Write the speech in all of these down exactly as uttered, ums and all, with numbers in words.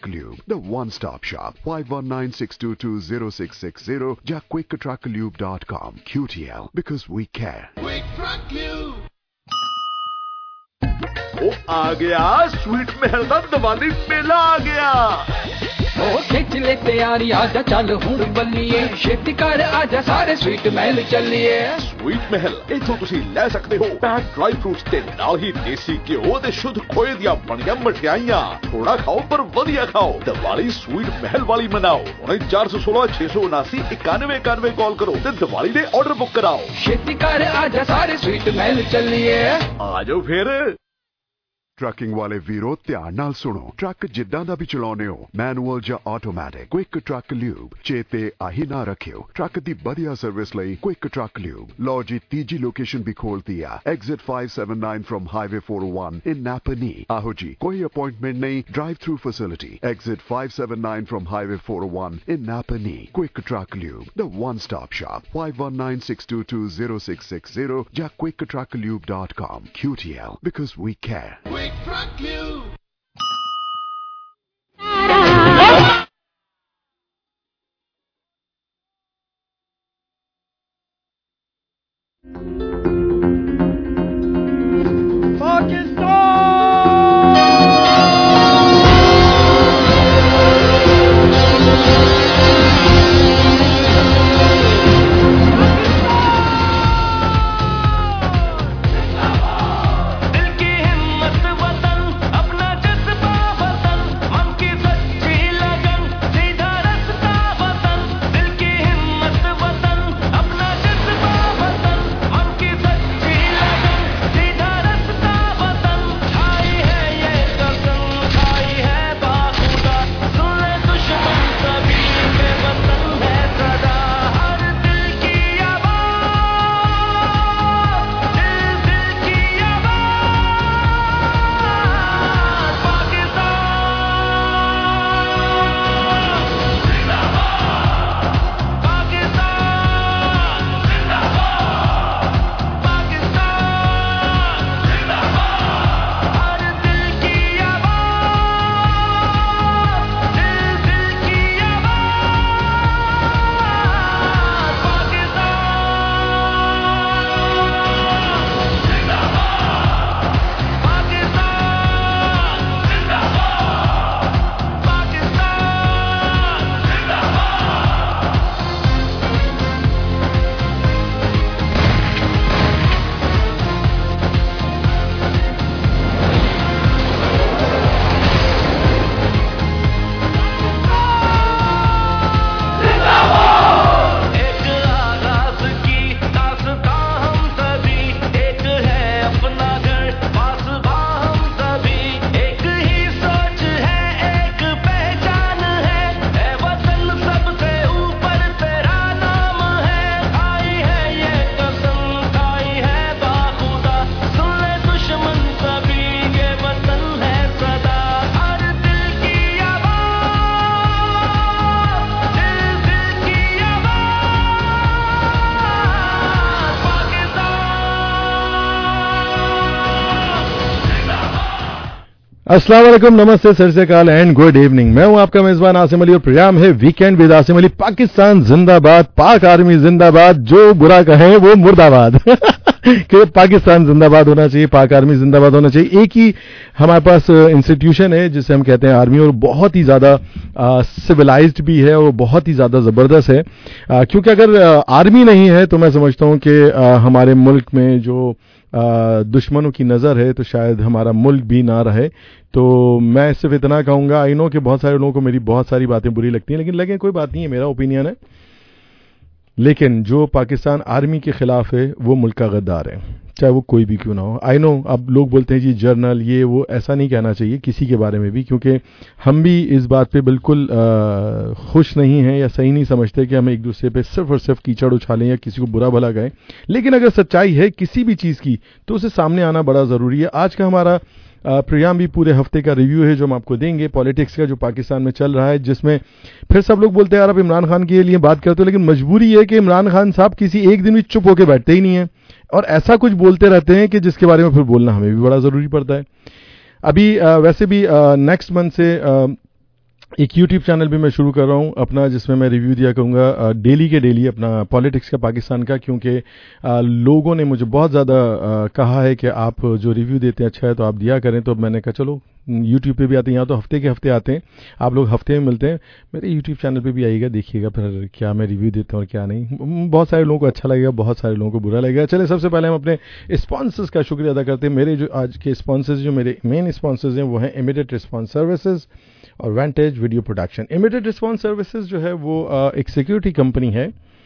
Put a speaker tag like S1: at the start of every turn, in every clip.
S1: Lube, the one-stop shop. five one nine, six two two, zero six six zero या quick truck lube dot com. Q T L, because we care.
S2: Quick Truck Lube.
S3: ਉਹ ਆ ਗਿਆ sweet ਮਹਿਲ ਦਾ ਦੀਵਾਲੀ ਮੇਲਾ ਆ ਗਿਆ
S4: ਉਹ ਖਿੱਚ ਲੈ ਤਿਆਰੀ ਆਜਾ ਚੱਲ ਹੁਣ ਬੱਲੀਏ ਛੇਤੀ ਕਰ ਆਜਾ ਸਾਰੇ ਸਵੀਟ ਮਹਿਲ ਚੱਲੀਏ
S3: ਸਵੀਟ ਮਹਿਲ ਇੱਥੋਂ ਤੁਸੀਂ ਲੈ ਸਕਦੇ ਹੋ ਪੈਕ ਡਰਾਈ ਫਰੂਟਸ ਤੇ ਨਾਲ ਹੀ ਦੇਸੀ ਘਿਓ ਤੇ ਸ਼ੁੱਧ ਖੋਏ ਦੀਆਂ ਬਣੀਆਂ ਮਠਿਆਈਆਂ ਥੋੜਾ ਖਾਓ ਪਰ ਵਧੀਆ ਖਾਓ ਦੀਵਾਲੀ ਸਵੀਟ ਮਹਿਲ ਵਾਲੀ ਮਨਾਓ ਹੁਣੇ ਚਾਰ ਸੌ ਸੋਲਾਂ ਛੇ ਸੌ ਉਨਾਸੀ ਇਕਾਨਵੇਂ ਇਕਾਨਵੇਂ ਕਾਲ ਕਰੋ ਤੇ ਦੀਵਾਲੀ ਦੇ ਆਰਡਰ ਬੁੱਕ ਕਰਾਓ
S4: ਛੇਤੀ ਕਰ ਆਜਾ ਸਾਰੇ ਸਵੀਟ ਮਹਿਲ ਚੱਲੀਏ
S3: ਆ ਜਾਓ ਫਿਰ
S1: ਟਰੱਕਿੰਗ ਵਾਲੇ ਵੀਰੋ ਧਿਆਨ ਨਾਲ ਸੁਣੋ ਟਰੱਕ ਜਿੱਦਾਂ ਦਾ ਵੀ ਚਲਾਉਨੇ ਹੋ ਮੈਨੂਅਲ ਜਾਂ ਆਟੋਮੈਟਿਕ ਕੁਇਕ ਟਰੱਕ ਲਿਊਬ ਚੇਤੇ ਆਹੀ ਨਾ ਰੱਖਿਓ ਟਰੱਕ ਦੀ ਵਧੀਆ ਸਰਵਿਸ ਲਈ ਕੁਇਕ ਟਰੱਕ ਲਿਊਬ ਲੋ ਜੀ ਤੀਜੀ ਲੋਕੇਸ਼ਨ ਵੀ ਖੋਲਤੀ ਆ exit five seventy-nine from highway four oh one in Napanee ਆਹੋ ਜੀ ਕੋਈ ਅਪਾਇੰਟਮੈਂਟ ਨਹੀਂ drive through facility exit five seventy-nine from highway four oh one in Napanee quick truck lube the one stop shop five one nine, six two two, zero six six zero ਜਾਂ quick truck lube dot com. Q T L, because we care.
S2: Quick Truck Lube.
S5: अस्सलाम वालेकुम, नमस्ते, सत श्री अकाल and good evening. मैं हूं आपका मेजबान आसिम अली और प्रोग्राम है वीकेंड विद आसिम अली। पाकिस्तान जिंदाबाद, पाक आर्मी जिंदाबाद, जो बुरा कहे वो मुर्दाबाद कि पाकिस्तान जिंदाबाद होना चाहिए, पाक आर्मी जिंदाबाद होना चाहिए। एक ही हमारे पास इंस्टीट्यूशन है जिसे हम कहते हैं आर्मी, और बहुत ही ज़्यादा सिविलाइज्ड भी है और बहुत ही ज़्यादा ज़बरदस्त है, आ, क्योंकि अगर आ, आर्मी नहीं है तो मैं समझता हूँ कि आ, हमारे मुल्क में जो आ, दुश्मनों की नज़र है तो शायद हमारा मुल्क भी ना रहे। तो मैं सिर्फ इतना कहूँगा, आई नो कि बहुत सारे लोगों को मेरी बहुत सारी बातें बुरी लगती हैं, लेकिन लगे कोई बात नहीं है, मेरा ओपिनियन है। लेकिन जो पाकिस्तान आर्मी के ख़िलाफ़ है वो मुल्क का गद्दार है, चाहे वो कोई भी क्यों ना हो। आई नो अब लोग बोलते हैं जी जर्नल ये वो, ऐसा नहीं कहना चाहिए किसी के बारे में भी, क्योंकि हम भी इस बात पे बिल्कुल खुश नहीं हैं या सही नहीं समझते कि हम एक दूसरे पे सिर्फ और सिर्फ कीचड़ उछालें या किसी को बुरा भला कहें। लेकिन अगर सच्चाई है किसी भी चीज़ की तो उसे सामने आना बड़ा ज़रूरी है। आज का हमारा प्रोग्राम भी पूरे हफ्ते का रिव्यू है जो हम आपको देंगे पॉलिटिक्स का, जो पाकिस्तान में चल रहा है, जिसमें फिर सब लोग बोलते हैं यार आप इमरान खान के लिए बात करते हो, लेकिन मजबूरी है कि इमरान खान साहब किसी एक दिन भी चुप होकर बैठते ही नहीं है और ऐसा कुछ बोलते रहते हैं कि जिसके बारे में फिर बोलना हमें भी बड़ा ज़रूरी पड़ता है। अभी आ, वैसे भी नेक्स्ट मंथ से आ, एक यूट्यूब चैनल भी मैं शुरू कर रहा हूँ अपना, जिसमें मैं रिव्यू दिया करूँगा डेली के डेली अपना पॉलिटिक्स का पाकिस्तान का, क्योंकि लोगों ने मुझे बहुत ज़्यादा कहा है कि आप जो रिव्यू देते हैं अच्छा है तो आप दिया करें। तो मैंने कहा चलो यूट्यूब पे भी आते हैं, यहाँ तो हफ्ते के हफ्ते आते हैं, आप लोग हफ्ते में मिलते हैं, मेरे यूट्यूब चैनल पे भी आइएगा, देखिएगा फिर क्या मैं रिव्यू देता हूँ और क्या नहीं। बहुत सारे लोगों को अच्छा लगेगा, बहुत सारे लोगों को बुरा लगेगा। चलिए सबसे पहले हम अपने स्पॉन्सर्स का शुक्रिया अदा करते हैं। मेरे जो आज के स्पॉन्सर्स, जो मेरे मेन स्पॉन्सर्स हैं वो हैं इमीडिएट रिस्पॉन्स सर्विसेज और vantage video production. Immediate response services जो है वो एक सिक्योरिटी कंपनी है,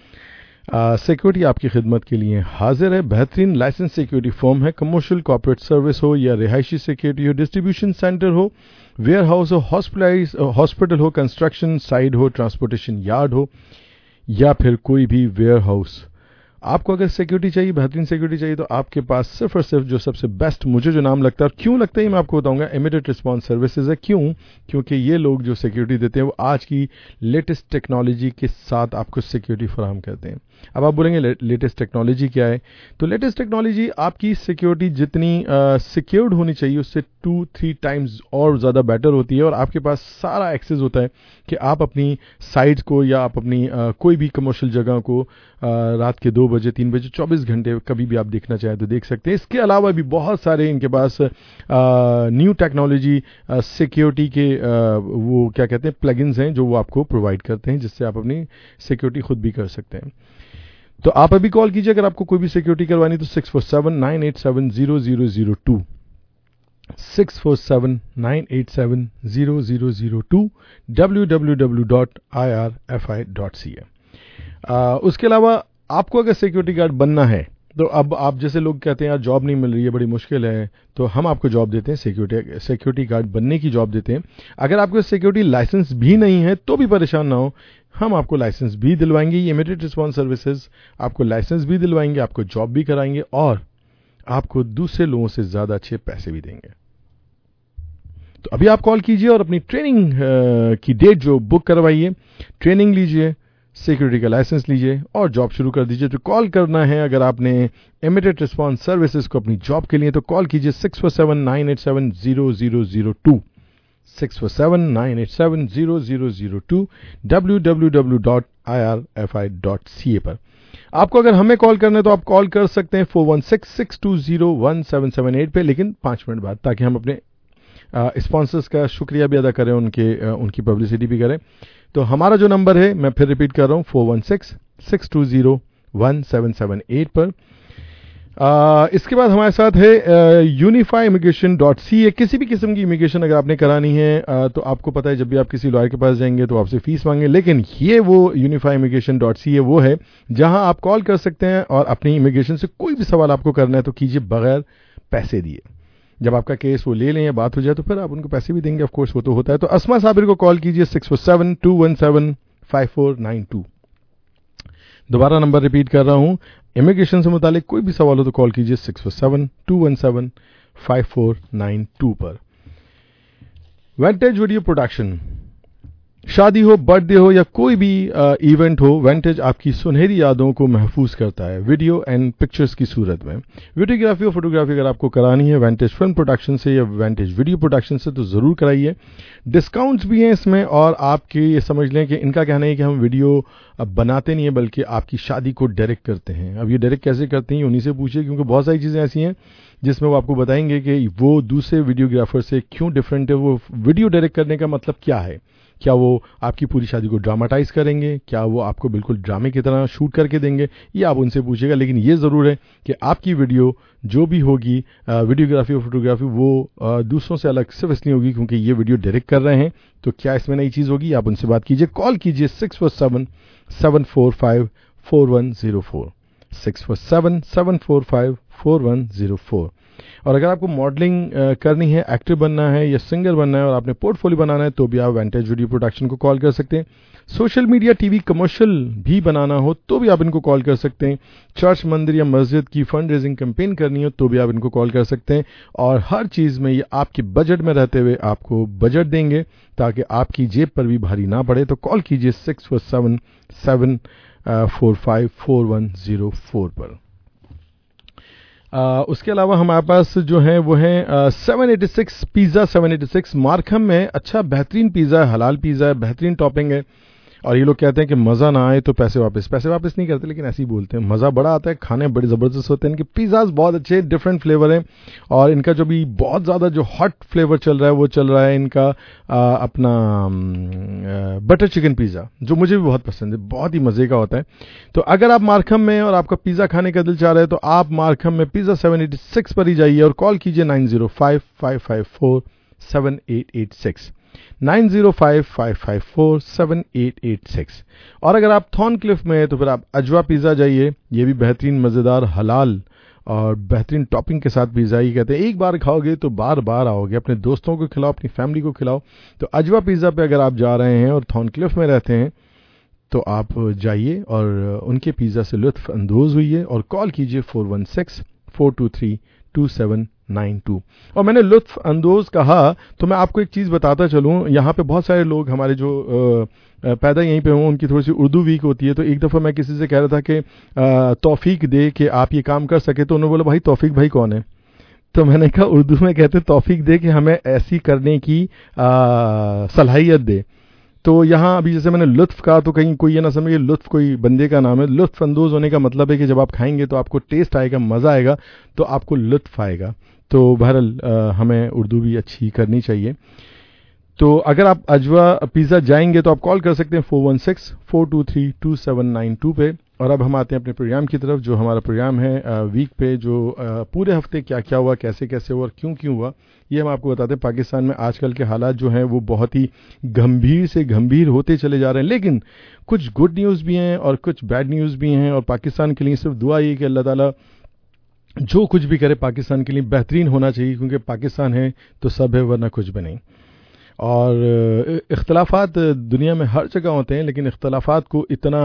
S5: सिक्योरिटी uh, आपकी खिदमत के लिए हाजिर है। बेहतरीन लाइसेंस सिक्योरिटी फर्म है। कमर्शियल कॉर्पोरेट सर्विस हो या रिहायशी सिक्योरिटी हो, डिस्ट्रीब्यूशन सेंटर हो, वेयर हाउस हो, हॉस्पिटलाइज हॉस्पिटल हो, कंस्ट्रक्शन साइट हो, ट्रांसपोर्टेशन यार्ड हो या फिर कोई भी वेयर हाउस, आपको अगर सिक्योरिटी चाहिए, बेहतरीन सिक्योरिटी चाहिए, तो आपके पास सिर्फ और सिर्फ जो सबसे बेस्ट मुझे जो नाम लगता है, और क्यों लगता है मैं आपको बताऊंगा, इमीडिएट रिस्पॉन्स सर्विसेज है। क्यों? क्योंकि ये लोग जो सिक्योरिटी देते हैं वो आज की लेटेस्ट टेक्नोलॉजी के साथ आपको सिक्योरिटी फराहम करते हैं। अब आप बोलेंगे ले, लेटेस्ट टेक्नोलॉजी क्या है? तो लेटेस्ट टेक्नोलॉजी आपकी सिक्योरिटी जितनी सिक्योर्ड होनी चाहिए उससे टू थ्री टाइम्स और ज़्यादा बेटर होती है, और आपके पास सारा एक्सेस होता है कि आप अपनी साइट्स को या आप अपनी आ, कोई भी कमर्शियल जगह को आ, रात के दो बजे तीन बजे चौबीस घंटे कभी भी आप देखना चाहें तो देख सकते हैं। इसके अलावा भी बहुत सारे इनके पास न्यू टेक्नोलॉजी सिक्योरिटी के आ, वो क्या कहते हैं प्लगइन्स हैं जो वो आपको प्रोवाइड करते हैं, जिससे आप अपनी सिक्योरिटी खुद भी कर सकते हैं। तो आप अभी कॉल कीजिए अगर आपको कोई भी सिक्योरिटी करवानी, तो six four seven nine eight seven zero zero zero two six four seven nine eight seven zero zero zero two W W W dot I R F I dot C A. उसके अलावा आपको अगर security guard बनना है, तो अब आप जैसे लोग कहते हैं यार जॉब नहीं मिल रही है, बड़ी मुश्किल है, तो हम आपको जॉब देते हैं, सिक्योरिटी सिक्योरिटी गार्ड बनने की जॉब देते हैं। अगर आपको सिक्योरिटी लाइसेंस भी नहीं है तो भी परेशान ना हो, हम आपको लाइसेंस भी दिलवाएंगे। ये इमीडिएट रिस्पॉन्स सर्विसेज आपको लाइसेंस भी दिलवाएंगे, आपको जॉब भी कराएंगे और आपको दूसरे लोगों से ज्यादा अच्छे पैसे भी देंगे। तो अभी आप कॉल कीजिए और अपनी ट्रेनिंग की डेट जो बुक करवाइए, ट्रेनिंग लीजिए, सिक्योरिटी का लाइसेंस लीजिए और जॉब शुरू कर दीजिए। तो कॉल करना है अगर आपने इमीडिएट रिस्पॉन्स सर्विसेज को अपनी जॉब के लिए, तो कॉल कीजिए six four seven nine eight seven zero zero zero two six four seven nine eight seven zero zero zero two W W W dot I R F I dot C A पर। आपको अगर हमें call करना है तो आप call कर सकते हैं four one six six two zero one seven seven eight पे, लेकिन पाँच मिनट बाद, ताकि हम अपने स्पॉन्सर्स का शुक्रिया भी अदा करें, उनके आ, उनकी पब्लिसिटी भी करें। तो हमारा जो नंबर है मैं फिर रिपीट कर रहा हूँ, four one six six two zero one seven seven eight पर। आ, इसके बाद हमारे साथ है unify immigration dot C A. किसी भी किस्म की इमिग्रेशन अगर आपने करानी है आ, तो आपको पता है जब भी आप किसी लॉयर के पास जाएंगे तो आपसे फीस मांगे, लेकिन ये वो unify immigration dot C A वो है जहां आप कॉल कर सकते हैं और अपनी इमिग्रेशन से कोई भी सवाल आपको करना है तो कीजिए बगैर पैसे दिए। जब आपका केस वो ले लें या बात हो जाए तो फिर आप उनको पैसे भी देंगे, ऑफ कोर्स वो तो होता है। तो अस्मा साबिर को कॉल कीजिए six four seven two one seven five four nine two. दोबारा नंबर रिपीट कर रहा हूं, इमिग्रेशन से मुतालिक कोई भी सवाल हो तो कॉल कीजिए six four seven two one seven five four nine two पर। वेंटेज वीडियो प्रोडक्शन, शादी हो, बर्थडे हो या कोई भी इवेंट हो, वेंटेज आपकी सुनहरी यादों को महफूज करता है वीडियो एंड पिक्चर्स की सूरत में। वीडियोग्राफी और फोटोग्राफी अगर आपको करानी है वेंटेज फिल्म प्रोडक्शन से या वेंटेज वीडियो प्रोडक्शन से तो ज़रूर कराइए। डिस्काउंट्स भी हैं इसमें, और आपके ये समझ लें कि इनका कहना है कि हम वीडियो अब बनाते नहीं है बल्कि आपकी शादी को डायरेक्ट करते हैं। अब ये डायरेक्ट कैसे करते हैं उन्हीं से पूछिए, क्योंकि बहुत सारी चीज़ें ऐसी हैं जिसमें वो आपको बताएंगे कि वो दूसरे वीडियोग्राफर से क्यों डिफरेंट है। वो वीडियो डायरेक्ट करने का मतलब क्या है? क्या वो आपकी पूरी शादी को ड्रामाटाइज करेंगे? क्या वो आपको बिल्कुल ड्रामे की तरह शूट करके देंगे? ये आप उनसे पूछिएगा। लेकिन ये ज़रूर है कि आपकी वीडियो जो भी होगी, वीडियोग्राफी और फोटोग्राफी, वो दूसरों से अलग सिर्फ इसलिए होगी क्योंकि ये वीडियो डायरेक्ट कर रहे हैं। तो क्या इसमें नई चीज़ होगी? आप उनसे बात कीजिए। कॉल कीजिए six four seven seven four five four one zero four six four seven seven four five four one zero four. और अगर आपको मॉडलिंग करनी है, एक्टर बनना है या सिंगर बनना है और आपने पोर्टफोलियो बनाना है तो भी आप वेंटेज वीडियो प्रोडक्शन को कॉल कर सकते हैं। सोशल मीडिया, टीवी कमर्शियल भी बनाना हो तो भी आप इनको कॉल कर सकते हैं। चर्च, मंदिर या मस्जिद की फंड रेजिंग कैंपेन करनी हो तो भी आप इनको कॉल कर सकते हैं। और हर चीज़ में ये आपके बजट में रहते हुए आपको बजट देंगे ताकि आपकी जेब पर भी भारी ना पड़े। तो कॉल कीजिए six four seven seven four five four one zero four पर। آ, उसके अलावा हमारे पास जो हैं वो हैं seven eighty six pizza seven eighty six Markham में अच्छा बेहतरीन पिज़्ज़ा है, हलाल पिज़्ज़ा है, बेहतरीन टॉपिंग है. और ये लोग कहते हैं कि मज़ा ना आए तो पैसे वापस पैसे वापस नहीं करते, लेकिन ऐसे ही बोलते हैं. मज़ा बड़ा आता है, खाने बड़े ज़बरदस्त होते हैं. इनके पिज़्ज़ाज बहुत अच्छे डिफरेंट फ्लेवर हैं. और इनका जो भी बहुत ज़्यादा जो हॉट फ्लेवर चल रहा है वो चल रहा है इनका आ, अपना बटर चिकन पिज़्ज़ा, जो मुझे भी बहुत पसंद है, बहुत ही मज़े का होता है. तो अगर आप मार्खम में और आपका पिज़्ज़ा खाने का दिल चाह रहा है तो आप मार्खम में पिज़्ज़ा सेवन एटी सिक्स पर ही जाइए और कॉल कीजिए nine zero five five five four seven eight eight six nine zero five five five four seven eight eight six. और अगर आप थॉर्नक्लिफ में हैं तो फिर आप अजवा पिज़्ज़ा जाइए. ये भी बेहतरीन मज़ेदार हलाल और बेहतरीन टॉपिंग के साथ पिज़्ज़ा. ही कहते हैं एक बार खाओगे तो बार बार आओगे. अपने दोस्तों को खिलाओ, अपनी फैमिली को खिलाओ. तो अजवा पिज़्ज़ा पे अगर आप जा रहे हैं और थॉर्नक्लिफ में रहते हैं तो आप जाइए और उनके पिज़्ज़ा से लुत्फ़ अंदोज़ हुइए और कॉल कीजिए four one six four two three two seven nine two. और मैंने लुत्फ़ अंदोज़ कहा तो मैं आपको एक चीज़ बताता चलूँ. यहाँ पे बहुत सारे लोग हमारे जो आ, पैदा यहीं पे हों, उनकी थोड़ी सी उर्दू वीक होती है. तो एक दफ़ा मैं किसी से कह रहा था कि तौफीक दे कि आप ये काम कर सके, तो उन्होंने बोला भाई तौफीक भाई कौन है. तो मैंने कहा उर्दू में कहते तौफीक दे कि हमें ऐसी करने की सलाहियत दे. तो यहाँ अभी जैसे मैंने लुत्फ़ कहा तो कहीं कोई ये ना समझे लुत्फ़ कोई बंदे का नाम है. लुत्फ़ अंदोज़ होने का मतलब है कि जब आप खाएंगे तो आपको टेस्ट आएगा, मज़ा आएगा, तो आपको लुत्फ़ आएगा. तो बहरहाल हमें उर्दू भी अच्छी करनी चाहिए. तो अगर आप अजवा पिज़्ज़ा जाएंगे तो आप कॉल कर सकते हैं four one six four two three two seven nine two पे. और अब हम आते हैं अपने प्रोग्राम की तरफ. जो हमारा प्रोग्राम है वीक पे, जो पूरे हफ्ते क्या क्या हुआ, कैसे कैसे हुआ और क्यों क्यों हुआ, ये हम आपको बताते हैं. पाकिस्तान में आजकल के हालात जो हैं वो बहुत ही गंभीर से गंभीर होते चले जा रहे हैं, लेकिन कुछ गुड न्यूज़ भी हैं और कुछ बैड न्यूज़ भी हैं. और पाकिस्तान के लिए सिर्फ दुआ ये कि अल्लाह ताला जो कुछ भी करे पाकिस्तान के लिए बेहतरीन होना चाहिए, क्योंकि पाकिस्तान है तो सब है, वरना कुछ भी नहीं. और इख्तलाफात दुनिया में हर जगह होते हैं, लेकिन इख्तलाफात को इतना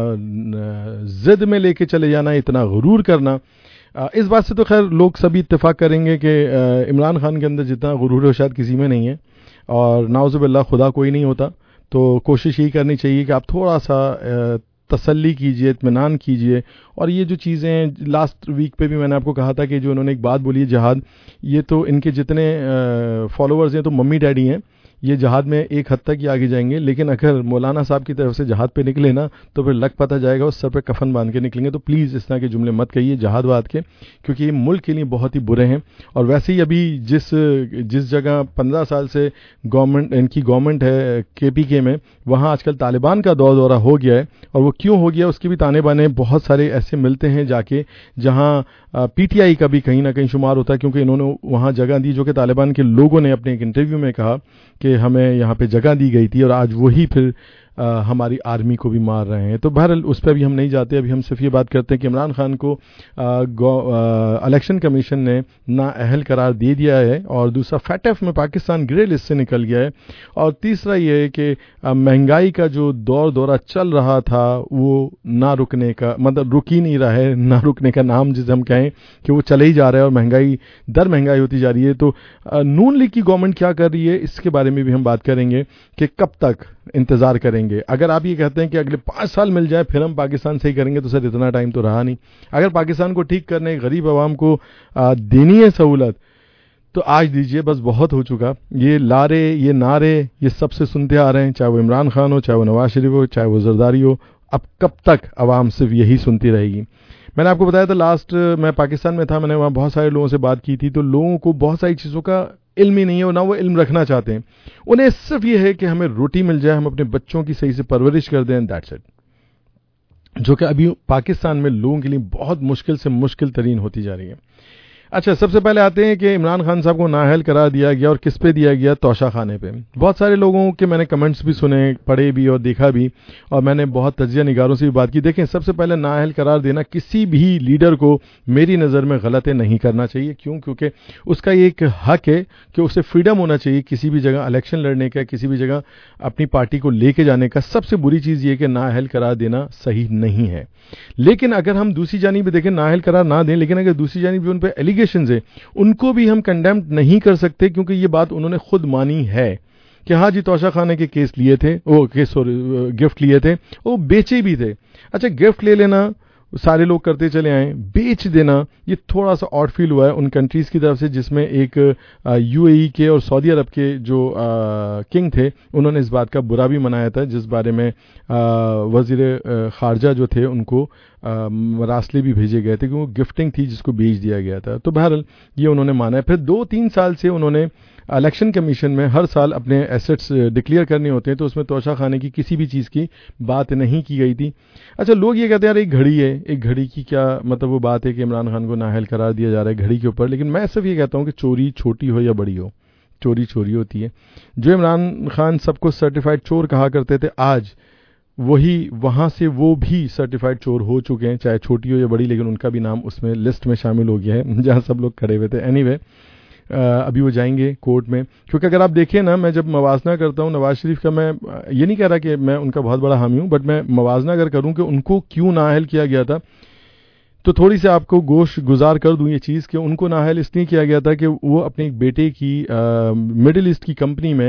S5: ज़िद में लेके चले जाना, इतना गुरूर करना, इस बात से तो खैर लोग सभी इत्तेफाक करेंगे कि इमरान खान के अंदर जितना गुरूर शायद किसी में नहीं है. और नाउज़ुबिल्लाह खुदा कोई नहीं होता. तो कोशिश यही करनी चाहिए कि आप थोड़ा सा तसल्ली कीजिए, इत्मीनान कीजिए. और ये जो चीज़ें हैं, लास्ट वीक पे भी मैंने आपको कहा था कि जो उन्होंने एक बात बोली है जहाद, ये तो इनके जितने फॉलोअर्स हैं तो मम्मी डैडी हैं, ये जहाद में एक हद तक ही आगे जाएंगे. लेकिन अगर मौलाना साहब की तरफ से जहाद पे निकले ना तो फिर लग पता जाएगा, उस सर पे कफन बांध के निकलेंगे. तो प्लीज़ इस तरह के जुमले मत कहिए जहादवाद के, क्योंकि ये मुल्क के लिए बहुत ही बुरे हैं. और वैसे ही अभी जिस जिस जगह पंद्रह साल से गवर्नमेंट इनकी गवर्नमेंट है के पी के में, वहाँ आजकल तालिबान का दौर दौरा हो गया है. और वो क्यों हो गया उसके भी ताने बाने बहुत सारे ऐसे मिलते हैं जाके, जहाँ पी टी आई का भी कहीं ना कहीं शुमार होता है, क्योंकि इन्होंने वहाँ जगह दी जो कि तालिबान के लोगों ने अपने एक इंटरव्यू में कहा कि हमें यहाँ पे जगह दी गई थी, और आज वही फिर आ, हमारी आर्मी को भी मार रहे हैं. तो बहरहाल उस पर भी हम नहीं जाते. अभी हम सिर्फ ये बात करते हैं कि इमरान खान को इलेक्शन कमीशन ने नाअहल करार दे दिया है. और दूसरा फैटफ में पाकिस्तान ग्रे लिस्ट से निकल गया है. और तीसरा ये है कि महंगाई का जो दौर दौरा चल रहा था वो ना रुकने का, मतलब रुक ही नहीं रहा है, ना रुकने का नाम जिसे हम कहें कि वो चले ही जा रहा है और महंगाई दर महंगाई होती जा रही है. तो नून लीग की गवर्नमेंट क्या कर रही है इसके बारे में भी हम बात करेंगे कि कब तक इंतज़ार करेंगे. अगर आप ये कहते हैं कि अगले पाँच साल मिल जाए फिर हम पाकिस्तान सही करेंगे, तो सर इतना टाइम तो रहा नहीं. अगर पाकिस्तान को ठीक करने, गरीब आवाम को आ, देनी है सहूलत, तो आज दीजिए, बस बहुत हो चुका. ये लारे, ये नारे, ये सबसे सुनते आ रहे हैं, चाहे वो इमरान खान हो, चाहे वो नवाज शरीफ हो, चाहे वो जरदारी हो. अब कब तक आवाम सिर्फ यही सुनती रहेगी. मैंने आपको बताया था लास्ट मैं पाकिस्तान में था, मैंने वहाँ बहुत सारे लोगों से बात की थी. तो लोगों को बहुत सारी चीज़ों का इल्म ही नहीं है, और ना वो इल्म रखना चाहते हैं. उन्हें सिर्फ ये है कि हमें रोटी मिल जाए, हम अपने बच्चों की सही से परवरिश कर दें, दैट्स इट. जो कि अभी पाकिस्तान में लोगों के लिए बहुत मुश्किल से मुश्किल तरीन होती जा रही है. अच्छा, सबसे पहले आते हैं कि इमरान खान साहब को नाअहल करार दिया गया, और किस पे दिया गया? तोशा खाने पे. बहुत सारे लोगों के मैंने कमेंट्स भी सुने, पढ़े भी और देखा भी, और मैंने बहुत तजिया निगारों से भी बात की. देखें, सबसे पहले नाअहल करार देना किसी भी लीडर को मेरी नज़र में गलत नहीं करना चाहिए. क्यों? क्योंकि उसका ये एक हक है कि उसे फ्रीडम होना चाहिए किसी भी जगह इलेक्शन लड़ने का, किसी भी जगह अपनी पार्टी को लेके जाने का. सबसे बुरी चीज़ ये कि नाअहल करार देना सही नहीं है. लेकिन अगर हम दूसरी जानिब देखें, नाअहल करार ना दें, लेकिन अगर दूसरी जानिब उन पर एलिगेशंस है, उनको भी हम कंडेम नहीं कर सकते, क्योंकि ये बात उन्होंने खुद मानी है कि हाँ जी, तोशा खाने के केस लिए थे, वो केस सॉरी गिफ्ट लिए थे, वो बेचे भी थे. अच्छा, गिफ्ट ले लेना سارے لوگ کرتے چلے آئیں. بیچ دینا یہ تھوڑا سا آڈ فیل ہوا ہے ان کنٹریز کی طرف سے, جس میں ایک یو اے ای کے اور سعودی عرب کے جو کنگ تھے انہوں نے اس بات کا برا بھی منایا تھا, جس بارے میں وزیر خارجہ جو تھے ان کو مراسلے بھی بھیجے گئے تھے کہ وہ گفٹنگ تھی جس کو بیچ دیا گیا تھا. تو بہرحال یہ انہوں نے مانا ہے. پھر دو تین سال سے انہوں نے الیکشن کمیشن میں ہر سال اپنے ایسٹس ڈکلیئر کرنے ہوتے ہیں, تو اس میں توشہ خانے کی کسی بھی چیز کی بات نہیں کی گئی تھی. اچھا, لوگ یہ کہتے ہیں یار ایک گھڑی ہے, ایک گھڑی کی کیا مطلب وہ بات ہے کہ عمران خان کو نااہل قرار دیا جا رہا ہے گھڑی کے اوپر, لیکن میں صرف یہ کہتا ہوں کہ چوری چھوٹی ہو یا بڑی ہو, چوری چوری ہوتی ہے. جو عمران خان سب کو سرٹیفائڈ چور کہا کرتے تھے, آج وہی وہاں سے وہ بھی سرٹیفائڈ چور ہو چکے ہیں, چاہے چھوٹی ہو یا بڑی, لیکن ان کا بھی نام اس میں لسٹ میں شامل ہو گیا ہے جہاں سب لوگ کھڑے ہوئے تھے. اینی وے ابھی وہ جائیں گے کورٹ میں, کیونکہ اگر آپ دیکھیں نا, میں جب موازنہ کرتا ہوں نواز شریف کا, میں یہ نہیں کہہ رہا کہ میں ان کا بہت بڑا حامی ہوں, بٹ میں موازنہ اگر کروں کہ ان کو کیوں نااہل کیا گیا تھا, تو تھوڑی سی آپ کو گوش گزار کر دوں یہ چیز کہ ان کو نااہل اس لیے کیا گیا تھا کہ وہ اپنے ایک بیٹے کی مڈل ایسٹ کی کمپنی میں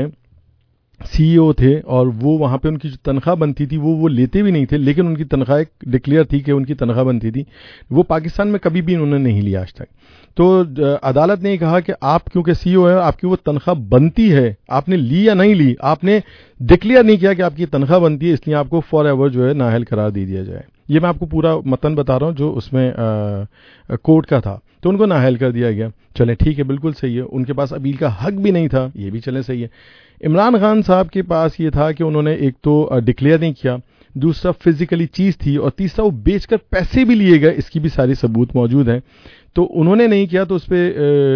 S5: سی ای او تھے, اور وہ وہاں پہ ان کی جو تنخواہ بنتی تھی وہ وہ لیتے بھی نہیں تھے, لیکن ان کی تنخواہ ایک ڈکلیئر تھی کہ ان کی تنخواہ بنتی تھی, وہ پاکستان میں کبھی بھی انہوں نے نہیں لیا آج تک. تو عدالت نے کہا کہ آپ کیونکہ سی ای او ہے, آپ کی وہ تنخواہ بنتی ہے, آپ نے لی یا نہیں لی, آپ نے ڈکلیئر نہیں کیا کہ آپ کی تنخواہ بنتی ہے, اس لیے آپ کو فار ایور جو ہے نااہل قرار دے دیا جائے. یہ میں آپ کو پورا متن بتا رہا ہوں جو اس میں کورٹ کا تھا, تو ان کو نااہل کر دیا گیا. چلیں ٹھیک ہے, بالکل صحیح ہے, ان کے پاس اپیل کا حق بھی نہیں تھا, یہ بھی چلیں صحیح ہے. عمران خان صاحب کے پاس یہ تھا کہ انہوں نے ایک تو ڈکلیئر نہیں کیا, دوسرا فزیکلی چیز تھی, اور تیسرا وہ بیچ کر پیسے بھی لیے گئے, اس کی بھی ساری ثبوت موجود ہیں. تو انہوں نے نہیں کیا, تو اس پہ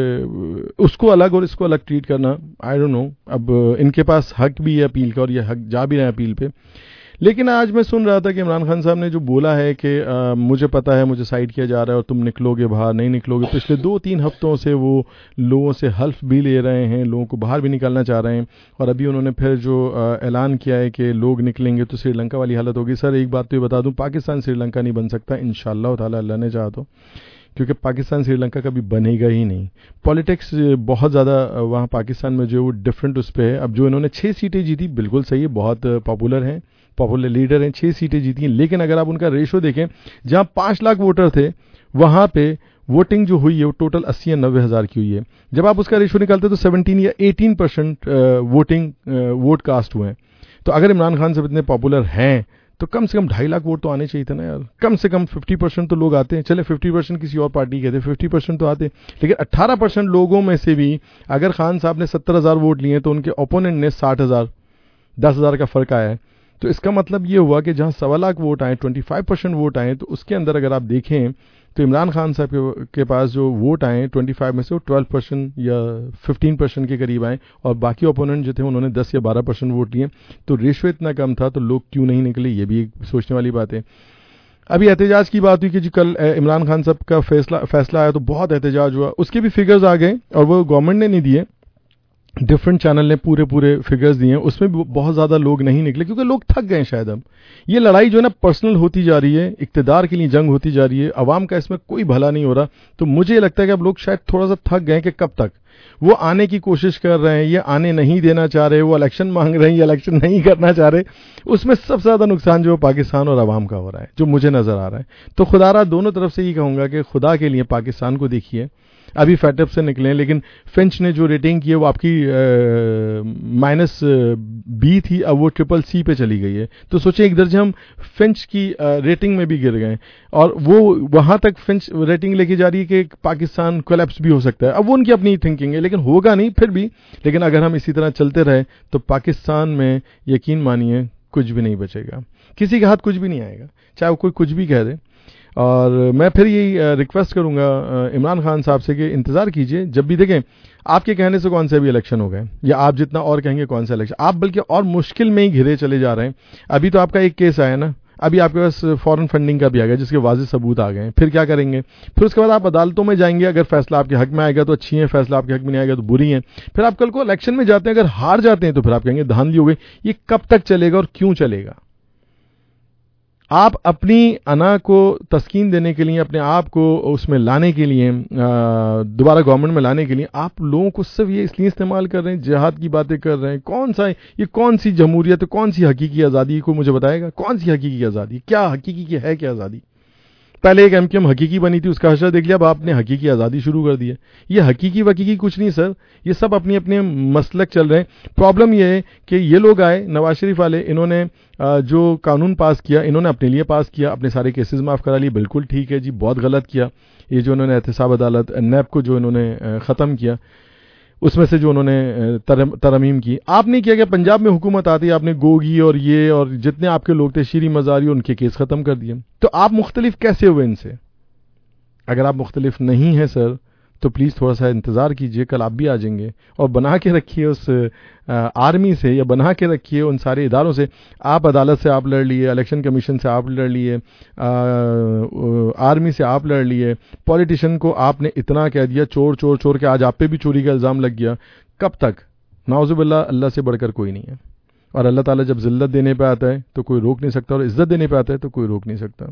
S5: اس کو الگ اور اس کو الگ ٹریٹ کرنا, آئی ڈونٹ نو. اب ان کے پاس حق بھی ہے اپیل کا, اور یہ حق جا بھی رہے ہیں اپیل پہ. لیکن آج میں سن رہا تھا کہ عمران خان صاحب نے جو بولا ہے کہ مجھے پتا ہے مجھے سائڈ کیا جا رہا ہے اور تم نکلو گے باہر, نہیں نکلو گے. پچھلے دو تین ہفتوں سے وہ لوگوں سے حلف بھی لے رہے ہیں, لوگوں کو باہر بھی نکالنا چاہ رہے ہیں, اور ابھی انہوں نے پھر جو اعلان کیا ہے کہ لوگ نکلیں گے تو سری لنکا والی حالت ہوگی. سر ایک بات تو یہ بتا دوں, پاکستان سری لنکا نہیں بن سکتا انشاءاللہ تعالی, اللہ نے چاہا تو, کیونکہ پاکستان سری لنکا کبھی بنے گا ہی نہیں. پالیٹکس بہت زیادہ وہاں پاکستان میں جو ہے وہ ڈفرینٹ اس پہ ہے. اب جو انہوں نے چھ سیٹیں جیتی, بالکل صحیح ہے, بہت پاپولر ہیں, پاپولر لیڈر ہیں, چھ سیٹیں جیتی ہیں, لیکن اگر آپ ان کا ریشو دیکھیں, جہاں پانچ لاکھ ووٹر تھے وہاں پہ ووٹنگ جو ہوئی ہے وہ ٹوٹل اسی یا نوے ہزار کی ہوئی ہے. جب آپ اس کا ریشو نکالتے تو سیونٹین یا eighteen percent voting vote cast ہوئے ہیں. تو اگر عمران خان صاحب اتنے پاپولر ہیں تو کم سے کم ڈھائی لاکھ ووٹ تو آنے چاہیے تھے نا یار, کم سے کم ففٹی پرسینٹ تو لوگ آتے ہیں. چلے ففٹی پرسینٹ کسی اور پارٹی کے تھے, ففٹی پرسینٹ تو آتے, لیکن اٹھارہ پرسینٹ لوگوں میں سے بھی اگر خان صاحب نے ستر ہزار ووٹ لیے تو ان کے اوپوننٹ نے ساٹھ ہزار, دس ہزار کا فرق آیا ہے. تو اس کا مطلب یہ ہوا کہ جہاں سوا لاکھ ووٹ آئے, ٹوئنٹی فائیو پرسینٹ ووٹ آئے, تو اس کے اندر اگر آپ دیکھیں تو عمران خان صاحب کے پاس جو ووٹ آئے ٹوئنٹی فائیو میں سے وہ ٹویلو پرسینٹ یا ففٹین پرسینٹ کے قریب آئے, اور باقی اوپوننٹ جو تھے انہوں نے دس یا بارہ پرسینٹ ووٹ لیے. تو ریشو اتنا کم تھا, تو لوگ کیوں نہیں نکلے, یہ بھی ایک سوچنے والی بات ہے. ابھی احتجاج کی بات ہوئی کہ جی کل عمران خان صاحب کا فیصلہ فیصلہ آیا تو بہت احتجاج ہوا, اس کے بھی فگرز آ گئے, اور وہ گورنمنٹ نے نہیں دیے, ڈفرینٹ چینل نے پورے پورے فگرز دیے ہیں, اس میں بھی بہت زیادہ لوگ نہیں نکلے کیونکہ لوگ تھک گئے شاید. اب یہ لڑائی جو ہے نا پرسنل ہوتی جا رہی ہے, اقتدار کے لیے جنگ ہوتی جا رہی ہے, عوام کا اس میں کوئی بھلا نہیں ہو رہا. تو مجھے لگتا ہے کہ اب لوگ شاید تھوڑا سا تھک گئے کہ کب تک وہ آنے کی کوشش کر رہے ہیں, یہ آنے نہیں دینا چاہ رہے, وہ الیکشن مانگ رہے ہیں, یہ الیکشن نہیں کرنا چاہ رہے. اس میں سب سے زیادہ نقصان جو پاکستان اور عوام کا ہو رہا ہے, جو مجھے نظر آ رہا ہے. تو خدا را دونوں طرف سے یہ کہوں گا کہ خدا کے لیے پاکستان کو دیکھیے, ابھی فیٹ اپ سے نکلیں, لیکن فنچ نے جو ریٹنگ کی ہے وہ آپ کی مائنس بی تھی, اب وہ ٹرپل سی پہ چلی گئی ہے. تو سوچیں ایک درجہ ہم فنچ کی ریٹنگ میں بھی گر گئے, اور وہ وہاں تک فنچ ریٹنگ لے کے جا رہی ہے کہ پاکستان کولیپس بھی ہو سکتا ہے. اب وہ ان کی اپنی تھنکنگ ہے, لیکن ہوگا نہیں پھر بھی. لیکن اگر ہم اسی طرح چلتے رہے تو پاکستان میں یقین مانیے کچھ بھی نہیں بچے گا, کسی کے ہاتھ کچھ بھی نہیں آئے گا, چاہے وہ کوئی کچھ بھی کہہ دے. اور میں پھر یہی ریکویسٹ کروں گا عمران خان صاحب سے کہ انتظار کیجئے, جب بھی دیکھیں آپ کے کہنے سے کون سے بھی الیکشن ہو گئے, یا آپ جتنا اور کہیں گے کون سا الیکشن, آپ بلکہ اور مشکل میں ہی گھرے چلے جا رہے ہیں. ابھی تو آپ کا ایک کیس آیا نا, ابھی آپ کے پاس فورن فنڈنگ کا بھی آ گیا جس کے واضح ثبوت آ گئے ہیں. پھر کیا کریں گے, پھر اس کے بعد آپ عدالتوں میں جائیں گے, اگر فیصلہ آپ کے حق میں آئے گا تو اچھی ہیں, فیصلہ آپ کے حق میں نہیں آئے گا تو بری ہیں. پھر آپ کل کو الیکشن میں جاتے ہیں, اگر ہار جاتے ہیں تو پھر آپ کہیں گے دھاندلی ہو گئی. یہ کب تک چلے گا اور کیوں چلے گا؟ آپ اپنی انا کو تسکین دینے کے لیے, اپنے آپ کو اس میں لانے کے لیے, دوبارہ گورنمنٹ میں لانے کے لیے آپ لوگوں کو صرف یہ اس لیے استعمال کر رہے ہیں, جہاد کی باتیں کر رہے ہیں. کون سا یہ کون سی جمہوریت ہے, کون سی حقیقی آزادی کو مجھے بتائے گا, کون سی حقیقی آزادی, کیا حقیقی کی ہے کیا آزادی؟ پہلے ایک ایم کیو ایم حقیقی بنی تھی، اس کا حشر دیکھ لیا، اب آپ نے حقیقی آزادی شروع کر دی ہے. یہ حقیقی وقیقی کچھ نہیں سر، یہ سب اپنی اپنے مسلک چل رہے ہیں. پرابلم یہ ہے کہ یہ لوگ آئے نواز شریف والے، انہوں نے جو قانون پاس کیا انہوں نے اپنے لیے پاس کیا، اپنے سارے کیسز معاف کرا لیے. بالکل ٹھیک ہے جی، بہت غلط کیا. یہ جو انہوں نے احتساب عدالت نیب کو جو انہوں نے ختم کیا، اس میں سے جو انہوں نے ترمیم کی، آپ نے کیا کہ پنجاب میں حکومت آتی ہے، آپ نے گوگی اور یہ اور جتنے آپ کے لوگ تھے شیری مزاری ان کے کیس ختم کر دیے. تو آپ مختلف کیسے ہوئے ان سے؟ اگر آپ مختلف نہیں ہیں سر تو پلیز تھوڑا سا انتظار کیجئے، کل آپ بھی آ جائیں گے. اور بنا کے رکھیے اس آرمی سے، یا بنا کے رکھیے ان سارے اداروں سے. آپ عدالت سے آپ لڑ لیے، الیکشن کمیشن سے آپ لڑ لیے، آرمی سے آپ لڑ لیے، پولیٹیشین کو آپ نے اتنا کہہ دیا چور چور چور کہ آج آپ پہ بھی چوری کا الزام لگ گیا. کب تک؟ نعوذ باللہ، اللہ سے بڑھ کر کوئی نہیں ہے. اور اللہ تعالیٰ جب ذلت دینے پہ آتا ہے تو کوئی روک نہیں سکتا، اور عزت دینے پہ آتا ہے تو کوئی روک نہیں سکتا.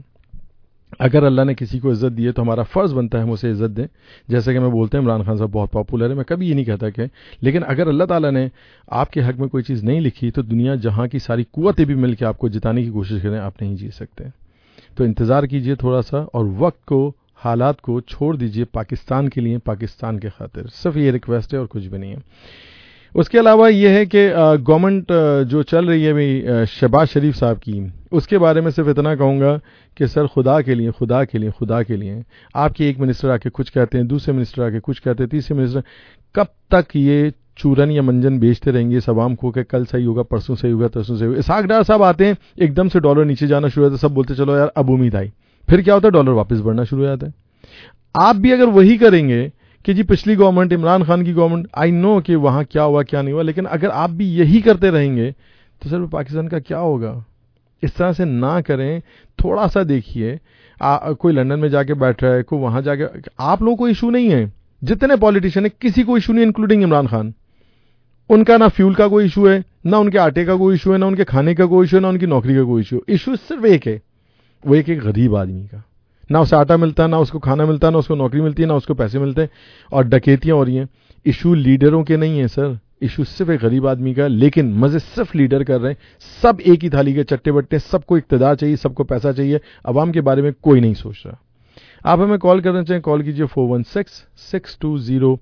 S5: اگر اللہ نے کسی کو عزت دی ہے تو ہمارا فرض بنتا ہے ہم اسے عزت دیں. جیسے کہ میں بولتے ہیں عمران خان صاحب بہت پاپولر ہے، میں کبھی یہ نہیں کہتا کہ، لیکن اگر اللہ تعالیٰ نے آپ کے حق میں کوئی چیز نہیں لکھی تو دنیا جہاں کی ساری قوتیں بھی مل کے آپ کو جتانے کی کوشش کریں، آپ نہیں جیت سکتے. تو انتظار کیجئے تھوڑا سا، اور وقت کو، حالات کو چھوڑ دیجئے پاکستان کے لیے، پاکستان کے خاطر. صرف یہ ریکویسٹ ہے اور کچھ بھی نہیں ہے. اس کے علاوہ یہ ہے کہ گورنمنٹ جو چل رہی ہے بھی شہباز شریف صاحب کی، اس کے بارے میں صرف اتنا کہوں گا کہ سر خدا کے لیے خدا کے لیے خدا کے لیے آپ کے ایک منسٹر آ کے کچھ کہتے ہیں، دوسرے منسٹر آ کے کچھ کہتے ہیں، تیسرے منسٹر، کب تک یہ چورن یا منجن بیچتے رہیں گے اس عوام کو کہ کل صحیح ہوگا، پرسوں صحیح ہوگا، ترسوں صحیح ہوگا. اسحاق ڈار صاحب آتے ہیں، ایک دم سے ڈالر نیچے جانا شروع ہوتا ہے، سب بولتے چلو یار اب امید آئی. پھر کیا ہوتا ہے؟ ڈالر واپس بڑھنا شروع ہو جاتا ہے. آپ بھی اگر وہی کریں گے کہ جی پچھلی گورنمنٹ، عمران خان کی گورنمنٹ، آئی نو کہ وہاں کیا ہوا کیا نہیں ہوا، لیکن اگر آپ بھی یہی کرتے رہیں گے تو سر پاکستان کا کیا ہوگا؟ اس طرح سے نہ کریں. تھوڑا سا دیکھیے، کوئی لندن میں جا کے بیٹھ رہا ہے، کوئی وہاں جا کے، آپ لوگوں کو ایشو نہیں ہے، جتنے پولیٹیشین ہیں کسی کو ایشو نہیں، انکلوڈنگ عمران خان. ان کا نہ فیول کا کوئی ایشو ہے، نہ ان کے آٹے کا کوئی ایشو ہے، نہ ان کے کھانے کا کوئی ایشو ہے، نہ ان کی نوکری کا کوئی ایشو. ایشو صرف ایک ہے، وہ ایک ایک غریب آدمی کا. نہ اسے آٹا ملتا ہے، نہ اس کو کھانا ملتا ہے، نہ اس کو نوکری ملتی ہے، نہ اس کو پیسے ملتے ہیں، اور ڈکیتیاں ہو رہی ہیں. ایشو لیڈروں کے نہیں ہیں سر، ایشو صرف ایک غریب آدمی کا. لیکن مزے صرف لیڈر کر رہے ہیں، سب ایک ہی تھالی کے چٹے بٹے، سب کو اقتدار چاہیے، سب کو پیسہ چاہیے، عوام کے بارے میں کوئی نہیں سوچ رہا. آپ ہمیں کال کرنا چاہیں کال کیجیے four one six six two zero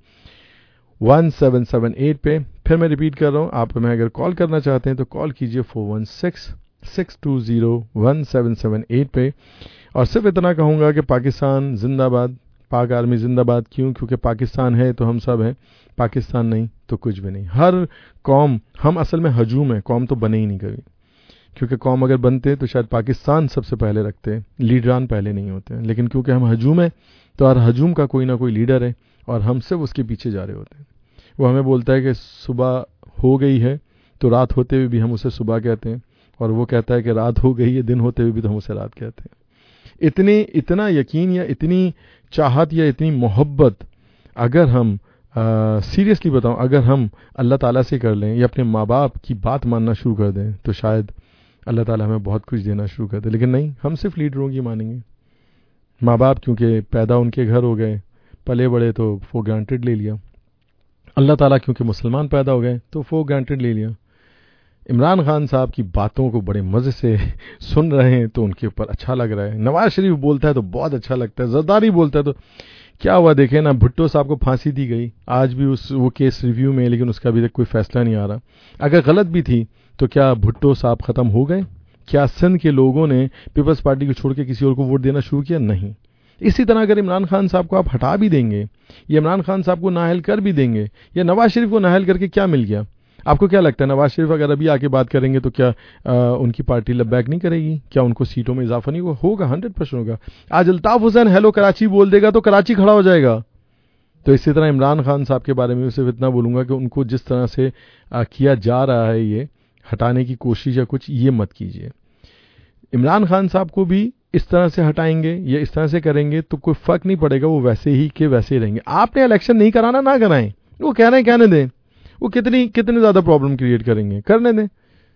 S5: one seven seven eight پہ. پھر میں ریپیٹ کر رہا ہوں، آپ ہمیں اگر کال کرنا چاہتے ہیں تو کال کیجیے four one six six two zero one seven seven eight پہ. اور صرف اتنا کہوں گا کہ پاکستان زندہ باد، پاک آرمی زندہ باد. کیوں؟ کیونکہ پاکستان ہے تو ہم سب ہیں، پاکستان نہیں تو کچھ بھی نہیں. ہر قوم، ہم اصل میں ہجوم ہے، قوم تو بنے ہی نہیں کبھی. کیونکہ قوم اگر بنتے تو شاید پاکستان سب سے پہلے رکھتے، لیڈران پہلے نہیں ہوتے ہیں. لیکن کیونکہ ہم ہجوم ہیں تو ہر ہجوم کا کوئی نہ کوئی لیڈر ہے، اور ہم صرف اس کے پیچھے جا رہے ہوتے ہیں. وہ ہمیں بولتا ہے کہ صبح ہو گئی ہے تو رات ہوتے ہوئے بھی ہم اسے صبح کہتے ہیں، اور وہ کہتا ہے کہ رات ہو گئی ہے دن ہوتے ہوئے بھی تو ہم اسے رات کہتے ہیں. اتنے اتنا یقین یا اتنی چاہت یا اتنی محبت اگر ہم سیریسلی بتاؤں، اگر ہم اللہ تعالیٰ سے کر لیں یا اپنے ماں باپ کی بات ماننا شروع کر دیں تو شاید اللہ تعالیٰ ہمیں بہت کچھ دینا شروع کر دے. لیکن نہیں، ہم صرف لیڈروں کی مانیں گے. ماں باپ کیونکہ پیدا ان کے گھر ہو گئے، پلے بڑے تو فور گرانٹیڈ لے لیا. اللہ تعالیٰ کیونکہ مسلمان پیدا ہو گئے تو فور گرانٹیڈ لے لیا. عمران خان صاحب کی باتوں کو بڑے مزے سے سن رہے ہیں تو ان کے اوپر اچھا لگ رہا ہے. نواز شریف بولتا ہے تو بہت اچھا لگتا ہے. زرداری بولتا ہے تو کیا ہوا دیکھیں نا، بھٹو صاحب کو پھانسی دی گئی آج بھی اس وہ کیس ریویو میں، لیکن اس کا ابھی تک کوئی فیصلہ نہیں آ رہا. اگر غلط بھی تھی تو کیا بھٹو صاحب ختم ہو گئے؟ کیا سندھ کے لوگوں نے پیپلز پارٹی کو چھوڑ کے کسی اور کو ووٹ دینا شروع کیا؟ نہیں. اسی طرح اگر عمران خان صاحب کو آپ ہٹا بھی دیں گے یا عمران خان صاحب کو نااہل کر بھی دیں گے یا نواز شریف کو نااہل کر کے کیا مل گیا؟ آپ کو کیا لگتا ہے نواز شریف اگر ابھی آ کے بات کریں گے تو کیا آ, ان کی پارٹی لبیک نہیں کرے گی؟ کیا ان کو سیٹوں میں اضافہ نہیں ہوگا؟ ہوگا، ہنڈریڈ پرسینٹ ہوگا. آج الطاف حسین ہیلو کراچی بول دے گا تو کراچی کھڑا ہو جائے گا. تو اسی طرح عمران خان صاحب کے بارے میں صرف اتنا بولوں گا کہ ان کو جس طرح سے آ, کیا جا رہا ہے یہ ہٹانے کی کوشش یا کچھ، یہ مت کیجیے. عمران خان صاحب کو بھی اس طرح سے ہٹائیں گے یا اس طرح سے کریں گے تو کوئی فرق نہیں پڑے گا، وہ ویسے ہی کے ویسے ہی رہیں گے. آپ نے الیکشن نہیں کرانا، نہ کرائیں. وہ کہہ رہے ہیں کہنے دیں، وہ کتنی کتنے زیادہ پرابلم کریٹ کریں گے، کرنے دیں.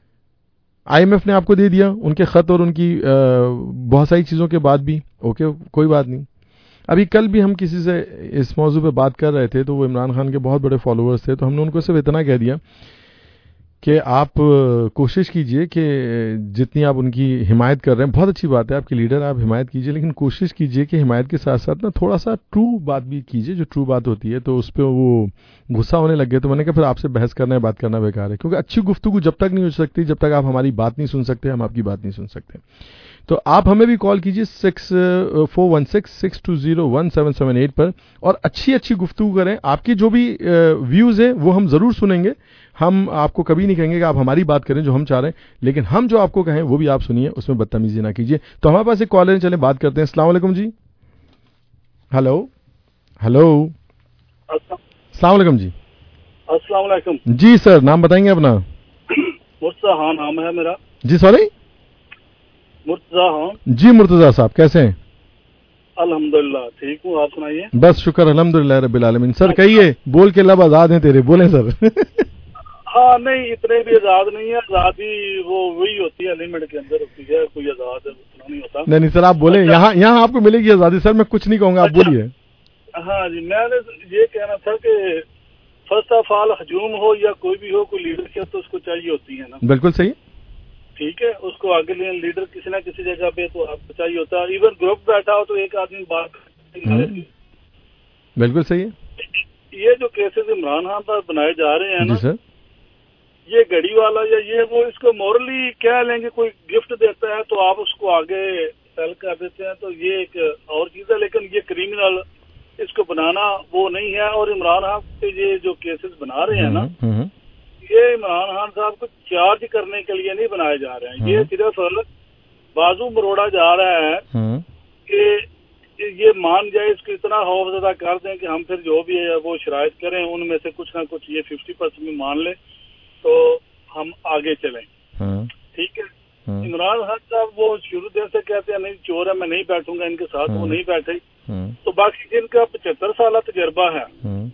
S5: آئی ایم ایف نے آپ کو دے دیا ان کے خط اور ان کی بہت ساری چیزوں کے بعد بھی، اوکے کوئی بات نہیں. ابھی کل بھی ہم کسی سے اس موضوع پہ بات کر رہے تھے تو وہ عمران خان کے بہت بڑے فالوورز تھے، تو ہم نے ان کو صرف اتنا کہہ دیا کہ آپ کوشش کیجئے کہ جتنی آپ ان کی حمایت کر رہے ہیں، بہت اچھی بات ہے، آپ کے لیڈر آپ حمایت کیجئے، لیکن کوشش کیجئے کہ حمایت کے ساتھ ساتھ نا تھوڑا سا ٹرو بات بھی کیجئے، جو ٹرو بات ہوتی ہے. تو اس پہ وہ غصہ ہونے لگ گئے تو میں نے کہا پھر آپ سے بحث کرنا ہے، بات کرنا بیکار ہے، کیونکہ اچھی گفتگو جب تک نہیں ہو سکتی جب تک آپ ہماری بات نہیں سن سکتے، ہم آپ کی بات نہیں سن سکتے. تو آپ ہمیں بھی کال کیجئے six four one six six two zero one seven seven eight پر، اور اچھی اچھی گفتگو کریں. آپ کی جو بھی ویوز ہیں وہ ہم ضرور سنیں گے. ہم آپ کو کبھی نہیں کہیں گے کہ آپ ہماری بات کریں جو ہم چاہ رہے ہیں، لیکن ہم جو آپ کو کہیں وہ بھی آپ سنیے، اس میں بدتمیزی نہ کیجیے. تو ہمارے پاس ایک کالر چلیں بات کرتے ہیں. السلام علیکم جی. ہلو ہلو السلام علیکم جی.
S6: السلام علیکم
S5: جی سر، نام بتائیں گے اپنا؟
S6: مرتضیٰ خان نام ہے میرا.
S5: جی سوری
S6: مرتضیٰ خان.
S5: جی مرتضیٰ صاحب کیسے ہیں؟
S6: الحمدللہ ٹھیک ہوں، آپ سنائیے.
S5: بس شکر الحمدللہ رب العالمین. سر کہیے، بول کے لب آزاد ہیں تیرے، بولیں سر.
S6: ہاں نہیں اتنے بھی آزاد نہیں ہے، آزادی وہ وہی ہوتی ہے لمٹ کے اندر ہوتی ہے، کوئی آزاد اتنا نہیں ہوتا.
S5: نہیں نہیں سر آپ بولیں، یہاں یہاں آپ کو ملے گی آزادی. سر میں کچھ نہیں کہوں گا، آپ بولیے.
S6: ہاں جی، میں نے یہ کہنا تھا کہ فرسٹ آف آل ہجوم ہو یا کوئی بھی ہو، کوئی لیڈرشپ تو اس کو چاہیے ہوتی ہے نا.
S5: بالکل صحیح.
S6: ٹھیک ہے، اس کو آگے لیں لیڈر کسی نہ کسی جگہ پہ تو آپ کو چاہیے ہوتا ہے. ایون گروپ بیٹھا ہو تو ایک آدمی بات.
S5: بالکل صحیح ہے.
S6: یہ جو کیسز عمران خان پر بنائے جا رہے ہیں نا
S5: سر،
S6: یہ گھڑی والا یا یہ وہ اس کو مورلی کہہ لیں گے، کوئی گفٹ دیتا ہے تو آپ اس کو آگے سیل کر دیتے ہیں، تو یہ ایک اور چیز ہے. لیکن یہ کریمنل اس کو بنانا وہ نہیں ہے. اور عمران خان کے یہ جو کیسز بنا رہے ہیں نا، یہ عمران خان صاحب کو چارج کرنے کے لیے نہیں بنائے جا رہے ہیں. یہ صرف بازو مروڑا جا رہا ہے کہ یہ مان جائے، اس کو اتنا خوف زدہ کر دیں کہ ہم پھر جو بھی ہے وہ شرائط کریں، ان میں سے کچھ نہ کچھ یہ ففٹی پرسینٹ بھی مان لیں تو ہم آگے چلیں. ٹھیک ہے. عمران خان صاحب وہ شروع دن سے کہتے ہیں نہیں چور ہے میں نہیں بیٹھوں گا ان کے ساتھ، وہ نہیں بیٹھے. تو باقی جن کا پچہتر سالہ تجربہ ہے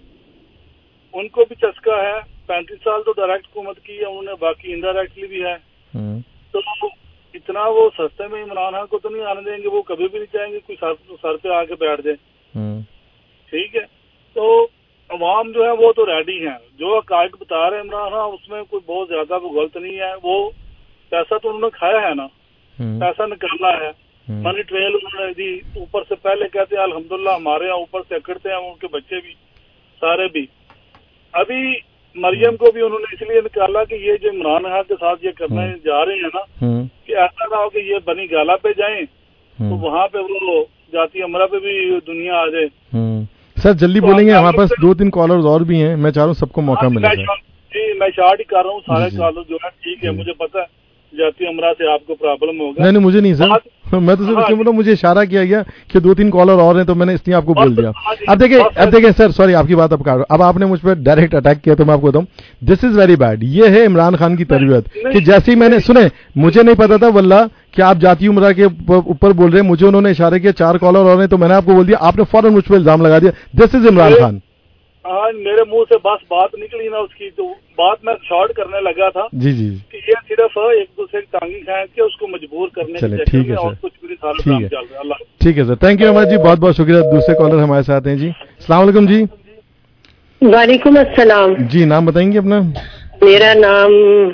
S6: ان کو بھی چسکا ہے. پینتیس سال تو ڈائریکٹ حکومت کی ہے انہوں نے، باقی انڈائریکٹلی بھی ہے. تو اتنا وہ سستے میں عمران خان کو تو نہیں آنے دیں گے، وہ کبھی بھی نہیں چاہیں گے کوئی سر پہ آ کے بیٹھ جائے. ٹھیک ہے. تو عوام جو ہے وہ تو ریڈی ہیں، جو حقائق بتا رہے ہیں عمران خان اس میں کوئی بہت زیادہ وہ غلط نہیں ہے. وہ پیسہ تو انہوں نے کھایا ہے نا، پیسہ نکالا ہے، منی ٹریل انہوں نے دی. اوپر سے پہلے کہتے ہیں الحمدللہ ہمارے یہاں اوپر سے اکڑتے ہیں ان کے بچے بھی سارے بھی. ابھی مریم کو بھی انہوں نے اس لیے نکالا کہ یہ جو عمران خان کے ساتھ یہ کرنے جا رہے ہیں نا، کہ ایسا نہ ہو کہ یہ بنی گالا پہ جائیں تو وہاں پہ وہ جاتی امرا پہ بھی دنیا آ جائے.
S5: سر جلدی بولیں گے، ہمارے پاس دو تین کالرز اور بھی ہیں، میں چاہ رہا ہوں سب کو موقع ملے.
S6: جی میں شارٹ ہی کر رہا ہوں، سارے کالر جو ہے ٹھیک ہے. مجھے پتا ہے جاتی امرا سے آپ کو پرابلم ہوگا.
S5: نہیں نہیں مجھے نہیں سر، میں تو صرف بولا مجھے اشارہ کیا گیا کہ دو تین کالر اور ہیں تو میں نے اس لیے آپ کو بول دیا. اب دیکھیں اب دیکھیں سر سوری آپ کی بات اب کر اب آپ نے مجھ پہ ڈائریکٹ اٹیک کیا تو میں آپ کو بتاؤں دس از ویری بیڈ. یہ ہے عمران خان کی تربیت کہ جیسے ہی میں نے سنے، مجھے نہیں پتا تھا واللہ کہ آپ جاتی عمرہ کے اوپر بول رہے ہیں. مجھے انہوں نے اشارے کیا چار کالر اور ہیں تو میں نے آپ کو بول دیا، آپ نے فوراً مجھ پہ الزام لگا دیا دس از عمران خان.
S6: ہاں میرے منہ سے بس بات نکلی نا اس کی، تو بات میں شارٹ کرنے لگا تھا. جی جی کہ یہ صرف ایک دوسرے کی ٹانگی کھائیں کے اس کو مجبور کرنے کے چکر میں اور کچھ بھی سارا کام چل رہا ہے. اللہ
S5: ٹھیک ہے سر، تھینک یو ہمارا جی، بہت بہت شکریہ. دوسرے کالر ہمارے ساتھ ہیں جی. السلام علیکم جی.
S7: وعلیکم السلام.
S5: جی نام بتائیں گے اپنا؟
S7: میرا نام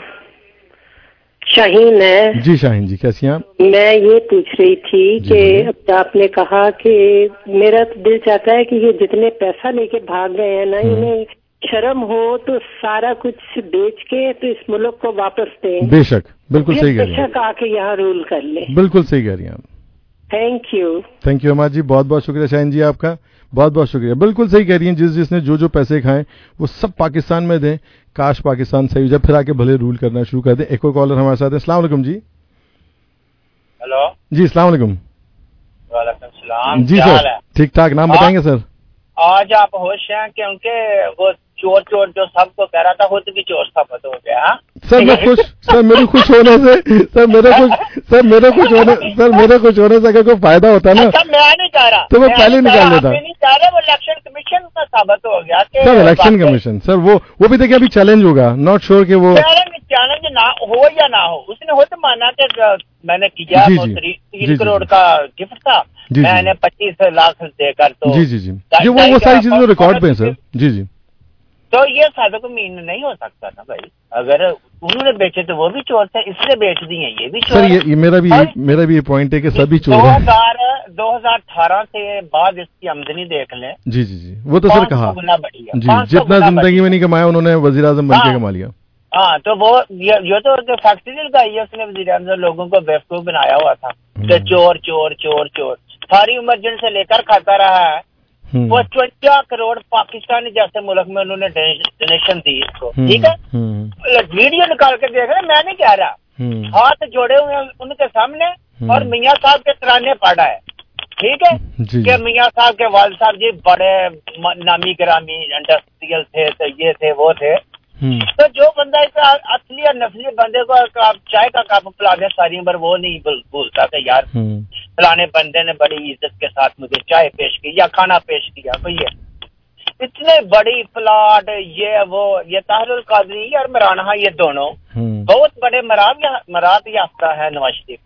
S7: شاہین ہے.
S5: جی شاہین جی کیسی ہیں آپ؟
S7: میں یہ پوچھ رہی تھی کہ اب آپ نے کہا کہ میرا دل چاہتا ہے کہ یہ جتنے پیسہ لے کے بھاگ گئے ہیں نا، انہیں شرم ہو تو سارا کچھ بیچ کے تو اس ملک کو واپس دیں.
S5: بے شک بالکل صحیح کہہ رہی ہیں،
S7: بے شک آ کے یہاں رول کر لیں.
S5: بالکل صحیح کہہ رہی ہیں آپ.
S7: تھینک یو
S5: تھینک یو ہمارا جی، بہت بہت شکریہ شاہین جی آپ کا، بہت بہت شکریہ. بالکل صحیح کہہ رہی ہیں، جس جس نے جو جو پیسے کھائیں وہ سب پاکستان میں دیں. کاش پاکستان صحیح ہو جائے پھر آ کے بھلے رول کرنا شروع کر دیں. ایک اور کالر ہمارے ساتھ ہے. السلام علیکم جی.
S8: ہلو
S5: جی السلام علیکم.
S8: وعلیکم السلام.
S5: جی سر ٹھیک ٹھاک. نام بتائیں گے سر؟
S8: آج آپ ہوش ہیں کیونکہ وہ چور چور جو سب کو کہہ رہا تھا خود بھی چور ثابت ہو گیا.
S5: سر میں خوش سر میرے خوش ہونے سے سر میرے خوش سر میرے خوش ہونے سر میرے خوش ہونے سے اگر کوئی فائدہ ہوتا ہے نا
S8: میں نہیں چاہ رہا
S5: تو میں پہلے نکال دیتا.
S8: نہیں چاہ رہا، وہ الیکشن کمیشن کا ثابت ہو گیا
S5: سر. الیکشن کمیشن سر وہ وہ بھی دیکھیے ابھی چیلنج ہوگا، ناٹ شیور کہ وہ
S8: چیلنج نہ ہو یا نہ ہو. اس نے خود مانا کہ میں نے کیا تین کروڑ کا گفٹ تھا، میں نے پچیس لاکھ دے کر تو
S5: جی جی جی وہ وہ ساری چیزیں ریکارڈ پہ ہیں سر. جی جی
S8: تو یہ صادق امین نہیں ہو سکتا نا بھائی. اگر انہوں نے بیچے تو وہ بھی چور تھے, اس نے بیچ دی ہیں یہ بھی چور.
S5: سر یہ میرا بھی میرا بھی یہ پوائنٹ ہے کہ سبھی چور ہیں.
S8: دو ہزار دو ہزار اٹھارہ سے بعد اس کی آمدنی دیکھ لیں.
S5: جی جی جی وہ تو سر کہا جی جتنا زندگی میں نہیں کمایا انہوں نے وزیر اعظم بن کے کما لیا.
S8: ہاں تو وہ یہ تو فیکٹری لگائی ہے اس نے وزیر اعظم, لوگوں کو بیوقوف بنایا ہوا تھا کہ چور چور چور چور ساری عمر جن سے لے کر کھاتا رہا ہے. وہ چونجا کروڑ پاکستان جیسے ملک میں انہوں نے ڈونیشن دی اس کو, ٹھیک ہے. ویڈیو نکال کے دیکھ رہے, میں نہیں کہہ رہا, ہاتھ جوڑے ہوئے ان کے سامنے اور میاں صاحب کے ترانے پڑا ہے, ٹھیک ہے, کہ میاں صاحب کے والد صاحب جی بڑے نامی گرامی انڈسٹریل تھے, تو یہ تھے وہ تھے. تو جو بندہ اس اصلی اور نسلی بندے کو چائے کا کپ پلا دے ساری عمر, وہ نہیں بھولتا کہ یار فلانے بندے نے بڑی عزت کے ساتھ مجھے چائے پیش کی یا کھانا پیش کیا. کوئی ہے اتنے بڑی پلاٹ یہ وہ, یہ طاہر القادری اور عمران خان یہ دونوں بہت بڑے مراد یافتہ ہے نواز شریف,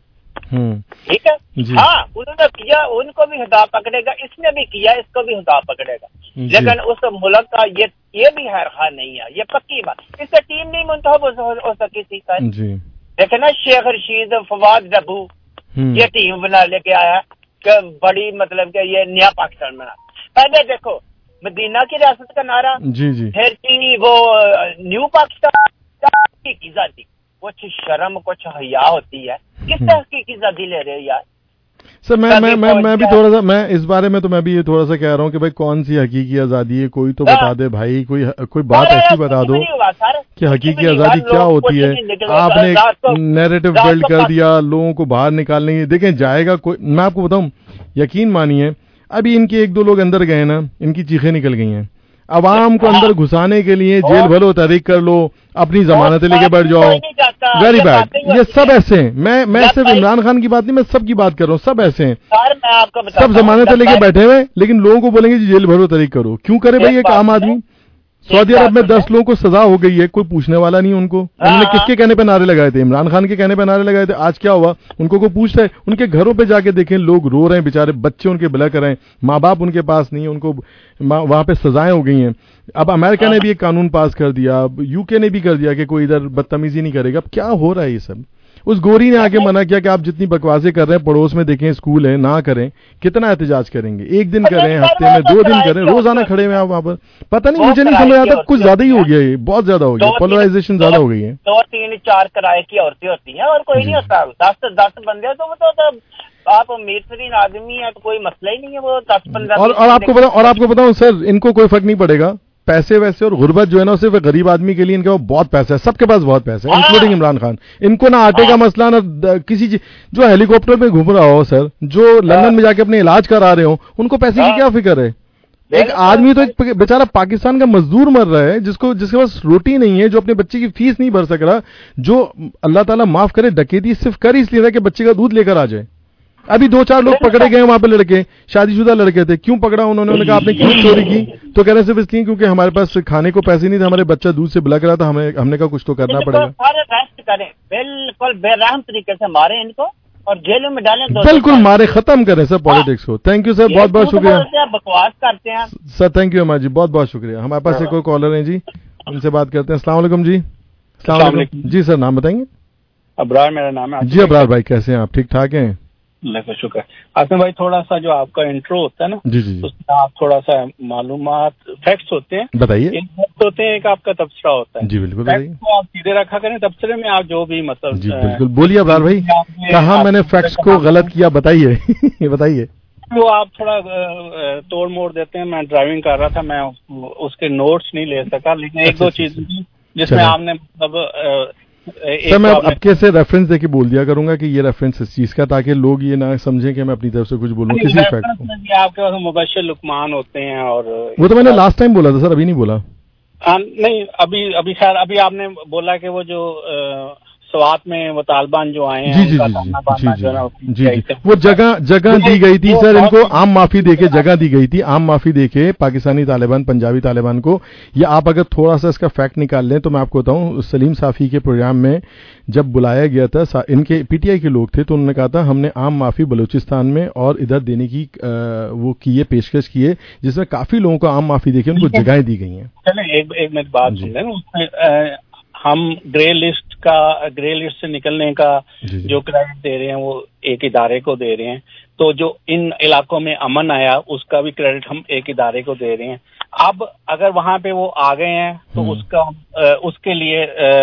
S8: ٹھیک ہے. ہاں انہوں نے کیا, ان کو بھی خدا پکڑے گا, اس نے بھی کیا, اس کو بھی خدا پکڑے گا. لیکن اس ملک کا یہ یہ بھی خیر خواہ نہیں ہے, یہ پکی بات. اس سے ٹیم نہیں منتخب ہو سکی تھی. دیکھیں نا شیخ رشید, فواد ڈبو, یہ ٹیم بنا لے کے آیا کہ بڑی مطلب کہ یہ نیا پاکستان بنا. پہلے دیکھو مدینہ کی ریاست کا نعرہ,
S5: جی جی
S8: پھر کی وہ نیو پاکستان کی ذاتی, کچھ شرم کچھ حیا ہوتی ہے. کس طرح کی ذاتی لے رہے یار.
S5: سر میں میں میں میں بھی تھوڑا سا میں اس بارے میں تو میں بھی یہ تھوڑا سا کہہ رہا ہوں کہ بھائی کون سی حقیقی آزادی ہے, کوئی تو بتا دے بھائی, کوئی کوئی بات ایسی بتا دو کہ حقیقی آزادی کیا ہوتی ہے. آپ نے نیریٹو بلڈ کر دیا لوگوں کو باہر نکالنے کی. دیکھیں جائے گا کوئی, میں آپ کو بتاؤں یقین مانیے ابھی ان کے ایک دو لوگ اندر گئے نا, ان کی چیخیں نکل گئی ہیں. عوام کو اندر گھسانے کے لیے جیل بھرو, تحریک کر لو, اپنی ضمانتیں لے کے بیٹھ جاؤ. Very bad. یہ سب ایسے ہیں. میں میں صرف عمران خان کی بات نہیں, میں سب کی بات کر رہا ہوں. سب ایسے ہیں, سب ضمانتیں لے کے بیٹھے ہوئے, لیکن لوگوں کو بولیں گے جی جیل بھرو, تحریک کرو. کیوں کرے بھائی ایک عام آدمی؟ سعودی عرب میں دس لوگوں کو سزا ہو گئی ہے, کوئی پوچھنے والا نہیں ان کو. انہوں نے کس کے کہنے پہ نعرے لگائے تھے؟ عمران خان کے کہنے پہ نعرے لگائے تھے. آج کیا ہوا؟ ان کو کوئی پوچھتا ہے؟ ان کے گھروں پہ جا کے دیکھیں, لوگ رو رہے ہیں بےچارے, بچے ان کے بلا کر رہے ہیں, ماں باپ ان کے پاس نہیں ہے, ان کو وہاں پہ سزائیں ہو گئی ہیں. اب امریکہ نے بھی ایک قانون پاس کر دیا, اب یو کے نے بھی کر دیا کہ کوئی ادھر بدتمیزی نہیں کرے گا. اب کیا ہو رہا ہے یہ سب؟ اس گوری نے آگے منع کیا کہ آپ جتنی بکواسیں کر رہے ہیں پڑوس میں دیکھیں اسکول ہے, نہ کریں. کتنا احتجاج کریں گے؟ ایک دن کریں, ہفتے میں دو دن کریں, روزانہ کھڑے ہوئے آپ وہاں پر. پتہ نہیں, مجھے نہیں سمجھ آتا, کچھ زیادہ ہی ہو گیا, یہ بہت زیادہ ہو گیا, پولرائزیشن زیادہ ہو گئی ہے.
S8: دو تین چار کرائے کی عورتیں ہوتی ہیں اور کوئی نہیں ہوتا. دس دس بندے تو وہ تو آپ امیر ترین آدمی ہیں تو کوئی مسئلہ ہی نہیں ہے. وہ دس پندرہ
S5: اور آپ کو بتاؤں اور آپ کو بتاؤں سر, ان کو کوئی فرق نہیں پڑے گا. پیسے ویسے اور غربت جو ہے نا, صرف غریب آدمی کے لیے ان کے پاس بہت پیسہ ہے. سب کے پاس بہت پیسہ ہے, انکلوڈنگ عمران خان. ان کو نہ آٹے کا مسئلہ, نہ کسی چیز. جو ہیلی کاپٹر میں گھوم رہا ہو سر, جو لندن میں جا کے اپنے علاج کرا رہے ہوں, ان کو پیسے کی کیا فکر ہے؟ ایک آدمی تو ایک بیچارہ پاکستان کا مزدور مر رہا ہے, جس کو جس کے پاس روٹی نہیں ہے, جو اپنے بچے کی فیس نہیں بھر سک رہا, جو اللہ تعالیٰ معاف کرے ڈکیتی صرف کر اس لیے رہا کہ بچے کا دودھ لے کر آ جائے. ابھی دو چار لوگ پکڑے گئے وہاں پہ, لڑکے شادی شدہ لڑکے تھے. کیوں پکڑا انہوں نے؟ کہا آپ نے کیوں چوری کی؟ تو کہہ رہے صرف اس لیے کیونکہ ہمارے پاس کھانے کو پیسے نہیں تھے, ہمارے بچہ دودھ سے بلک رہا تھا, ہمیں ہم نے کہا کچھ تو کرنا پڑے گا.
S8: بالکل بے رحم طریقے سے مارے ان کو اور جیلوں میں ڈالیں,
S5: بالکل مارے, ختم کریں سر پالیٹکس کو. تھینک یو سر, بہت بہت شکریہ.
S8: بکواس کرتے ہیں
S5: sir, thank you Ahmed ji, بہت بہت شکریہ. ہمارے پاس ایک اور کالر ہیں جی, ان سے بات کرتے ہیں. السلام علیکم جی. السلام علیکم جی. سر نام بتائیں گے؟
S9: ابرار میرا نام ہے.
S5: جی ابرار بھائی, کیسے ہیں آپ؟ ٹھیک ٹھاک ہیں؟
S9: اللہ کا شکر. آسم بھائی, تھوڑا سا جو آپ کا انٹرو ہوتا ہے نا,
S5: جی جی,
S9: اس میں آپ تھوڑا سا معلومات فیکٹس ہوتے ہیں,
S5: بتائیے.
S9: فیکٹس ہوتے ہیں, ایک آپ کا تبصرہ ہوتا ہے.
S5: جی بالکل,
S9: فیکٹس کو آپ سیدھے رکھا کریں, تبصرے میں آپ جو بھی مطلب.
S5: جی بالکل, بولیے ابرار بھائی, کہاں میں نے فیکٹس کو غلط کیا بتائیے بتائیے.
S9: وہ آپ تھوڑا توڑ موڑ دیتے ہیں. میں ڈرائیونگ کر رہا تھا, میں اس کے نوٹس نہیں لے سکا, لیکن ایک دو چیز جس میں آپ نے مطلب.
S5: سر میں اب کے سے ریفرنس دے کے بول دیا کروں گا کہ یہ ریفرنس اس چیز کا, تاکہ لوگ یہ نہ سمجھیں کہ میں اپنی طرف سے کچھ بولوں کسی فیکٹ کو.
S9: آپ کے پاس مبشر لقمان ہوتے ہیں, اور
S5: وہ تو میں نے لاسٹ ٹائم بولا تھا سر, ابھی نہیں بولا.
S9: نہیں ابھی ابھی خیر ابھی آپ نے بولا کہ وہ جو سوات میں وہ طالبان جو آئے ہیں
S5: جی جی جی جی جی وہ جگہ جگہ دی گئی تھی سر، ان کو عام معافی دے کے جگہ دی گئی تھی، عام معافی دے کے پاکستانی طالبان پنجابی طالبان کو. یا آپ اگر تھوڑا سا اس کا فیکٹ نکال لیں تو میں آپ کو بتاؤں، سلیم صافی کے پروگرام میں جب بلایا گیا تھا، ان کے پی ٹی آئی کے لوگ تھے تو انہوں نے کہا تھا ہم نے عام معافی بلوچستان میں اور ادھر دینے کی وہ کی ہے، پیشکش کی ہے، جس میں کافی لوگوں کو عام معافی دے کے ان کو جگہیں دی گئی ہیں.
S9: چلیں ایک ایک منٹ بات سن لیں، اس میں ہم گرے لسٹ کا گرے لسٹ سے نکلنے کا جو کریڈٹ دے رہے ہیں وہ ایک ادارے کو دے رہے ہیں، تو جو ان علاقوں میں امن آیا اس کا بھی کریڈٹ ہم ایک ادارے کو دے رہے ہیں. اب اگر وہاں پہ وہ آ گئے ہیں تو اس کا اس کے لیے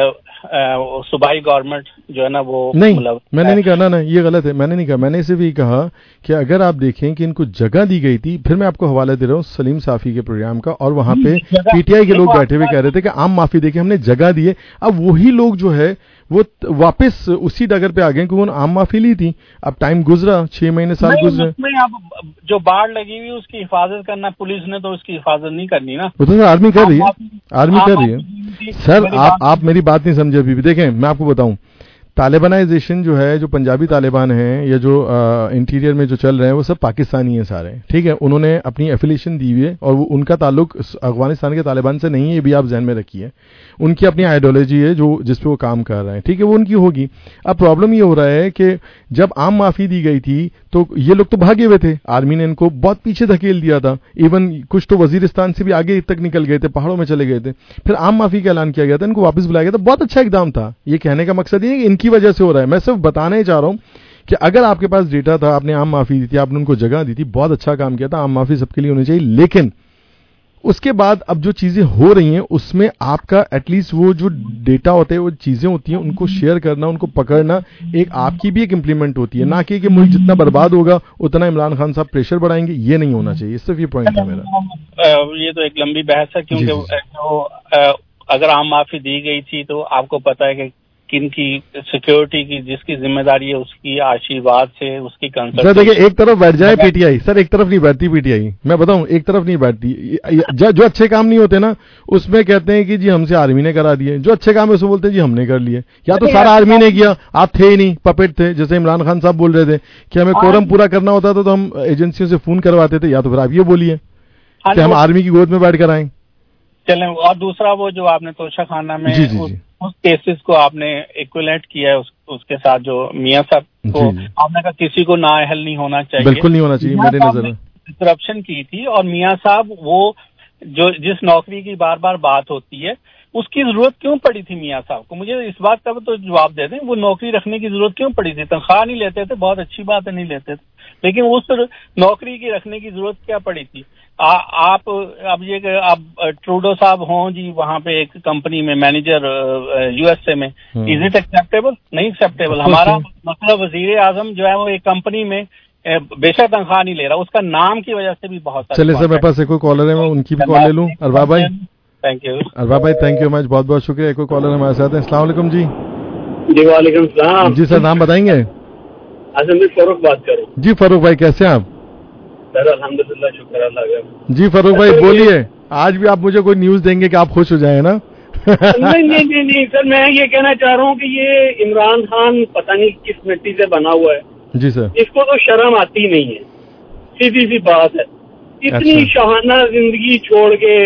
S9: صوبائی گورنمنٹ جو ہے نا وہ
S5: نہیں، میں نے نہیں کہا نا نا یہ غلط ہے، میں نے نہیں کہا، میں نے صرف یہ کہا کہ اگر آپ دیکھیں کہ ان کو جگہ دی گئی تھی. پھر میں آپ کو حوالہ دے رہا ہوں سلیم صافی کے پروگرام کا، اور وہاں پہ پی ٹی آئی کے لوگ بیٹھے ہوئے کہہ رہے تھے کہ عام معافی دے کے ہم نے جگہ دی ہے. اب وہی لوگ جو ہے وہ واپس اسی ڈگر پہ آ گئے کہ انہوں نے عام معافی لی تھی. اب ٹائم گزرا، چھ مہینے سال گزرے.
S9: اب جو باڑ لگی ہوئی اس کی حفاظت کرنا، پولیس نے تو اس کی حفاظت نہیں کرنی نا،
S5: وہ تو سر آرمی کر رہی ہے، آرمی کر رہی ہے. سر آپ آپ میری بات نہیں سمجھے ابھی بھی. دیکھیں میں آپ کو بتاؤں، طالبانائزیشن جو ہے، جو پنجابی طالبان ہیں یا جو انٹیریئر میں جو چل رہے ہیں وہ سب پاکستانی ہیں سارے، ٹھیک ہے. انہوں نے اپنی ایفیلیشن دی ہوئی ہے اور وہ ان کا تعلق افغانستان کے طالبان سے نہیں ہے، یہ بھی آپ ذہن میں رکھیے. ان کی اپنی آئیڈیالوجی ہے جو جس پہ وہ کام کر رہے ہیں، ٹھیک ہے، وہ ان کی ہوگی. اب پرابلم یہ ہو رہا ہے کہ جب عام معافی دی گئی تھی تو یہ لوگ تو بھاگے ہوئے تھے، آرمی نے ان کو بہت پیچھے دھکیل دیا تھا، ایون کچھ تو وزیرستان سے بھی آگے تک نکل گئے تھے، پہاڑوں میں چلے گئے تھے. پھر عام معافی کا اعلان کیا گیا تھا، ان کو واپس بلایا گیا تھا. بہت اچھا اقدام تھا. یہ کہنے کا مقصد یہ ہے کہ ان کی وجہ سے ہو رہا ہے. میں صرف بتانا ہی چاہ رہا ہوں کہ اگر آپ کے پاس ڈیٹا تھا، آپ نے عام معافی دی تھی، آپ نے ان کو جگہ دی تھی، بہت اچھا کام کیا تھا. عام معافی سب کے لیے ہونی چاہیے، لیکن اس کے بعد اب جو چیزیں ہو رہی ہیں اس میں آپ کا ایٹ لیسٹ وہ جو ڈیٹا ہوتے ہیں، وہ چیزیں ہوتی ہیں، ان کو شیئر کرنا، ان کو پکڑنا، ایک آپ کی بھی ایک امپلیمنٹ ہوتی ہے، نہ کہ کہ ملک جتنا برباد ہوگا اتنا عمران خان صاحب پریشر بڑھائیں گے. یہ نہیں ہونا چاہیے. صرف یہ پوائنٹ ہے میرا.
S9: یہ تو ایک لمبی بحث ہے کیونکہ اگر عام معافی دی گئی تھی تو آپ کو پتا ہے کہ کن کی سیکیورٹی کی جس کی ذمہ داری ہے اس کی آشیواد سے اس کی کنسلٹ.
S5: سر دیکھیں ایک طرف بیٹھ جائے پی ٹی آئی، سر ایک طرف نہیں بیٹھتی پی ٹی آئی، میں بتاؤں ایک طرف نہیں بیٹھتی. جو اچھے کام نہیں ہوتے نا اس میں کہتے ہیں کہ جی ہم سے آرمی نے کرا دیے، جو اچھے کام ہے اس میں بولتے ہیں جی ہم نے کر لیے. یا تو سارا آرمی نے کیا، آپ تھے ہی نہیں، پپیٹ تھے. جیسے عمران خان صاحب بول رہے تھے کہ ہمیں کورم پورا کرنا ہوتا تھا تو ہم ایجنسیوں سے فون کرواتے تھے. یا تو پھر آپ یہ بولیے کہ ہم آرمی کی گود میں بیٹھ کر آئیں.
S9: چلیں. اور دوسرا وہ جو آپ نے توشہ خانہ میں جی جی جی. اس کیسز کو آپ نے ایکولیٹ کیا ہے اس, اس کے ساتھ جو میاں صاحب کو جی. آپ نے کہا کسی کو نااہل نہیں ہونا چاہیے،
S5: بالکل نہیں ہونا چاہیے میرے نظر میں.
S9: کرپشن کی تھی اور میاں صاحب وہ جو جس نوکری کی بار بار بات ہوتی ہے اس کی ضرورت کیوں پڑی تھی میاں صاحب کو؟ مجھے اس بات کا تو جواب دے دیں، وہ نوکری رکھنے کی ضرورت کیوں پڑی تھی؟ تنخواہ نہیں لیتے تھے، بہت اچھی بات ہے نہیں لیتے تھے، لیکن اس نوکری کی رکھنے کی ضرورت کیا پڑی تھی؟ آپ اب یہ کہ اب ٹروڈو صاحب ہوں جی وہاں پہ ایک کمپنی میں مینیجر یو ایس اے میں، از اٹ ایکسیپٹیبل؟ نہیں ایکسیپٹیبل. ہمارا مطلب وزیر اعظم جو ہے وہ ایک کمپنی میں بے شک تنخواہ نہیں لے رہا، اس کا نام کی وجہ سے بھی بہت.
S5: چلے سر میرے پاس ایک کوئی کالر ہے، میں ان کی بھی کال لے لوں. ارباب بھائی
S9: تھینک یو.
S5: ارباب بھائی تھینک یو مچ، بہت بہت شکریہ. ایک کوئی کالر ہمارے ساتھ ہیں. السلام علیکم جی.
S10: جی وعلیکم السلام.
S5: جی سر نام بتائیں گے؟
S10: فاروق بات کروں.
S5: جی فاروق بھائی کیسے ہیں آپ؟
S10: سر الحمدللہ شکر اللہ کا.
S5: جی فاروق بھائی بولیے. آج بھی آپ مجھے کوئی نیوز دیں گے کہ آپ خوش ہو جائیں نا؟
S10: نہیں نہیں نہیں نہیں سر، میں یہ کہنا چاہ رہا ہوں کہ یہ عمران خان پتہ نہیں کس مٹی سے بنا ہوا ہے.
S5: جی سر.
S10: اس کو تو شرم آتی نہیں ہے، سیدھی سی بات ہے. اتنی شاہانہ زندگی چھوڑ کے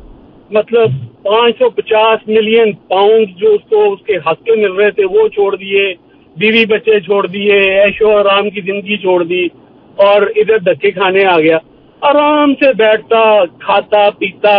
S10: مطلب پانچ سو پچاس ملین پاؤنڈ جو اس کو اس کے حق کے مل رہے تھے وہ چھوڑ دیے، بیوی بچے چھوڑ دیے، عیش و آرام کی زندگی چھوڑ دی اور ادھر دھکے کھانے آ گیا. آرام سے بیٹھتا کھاتا پیتا،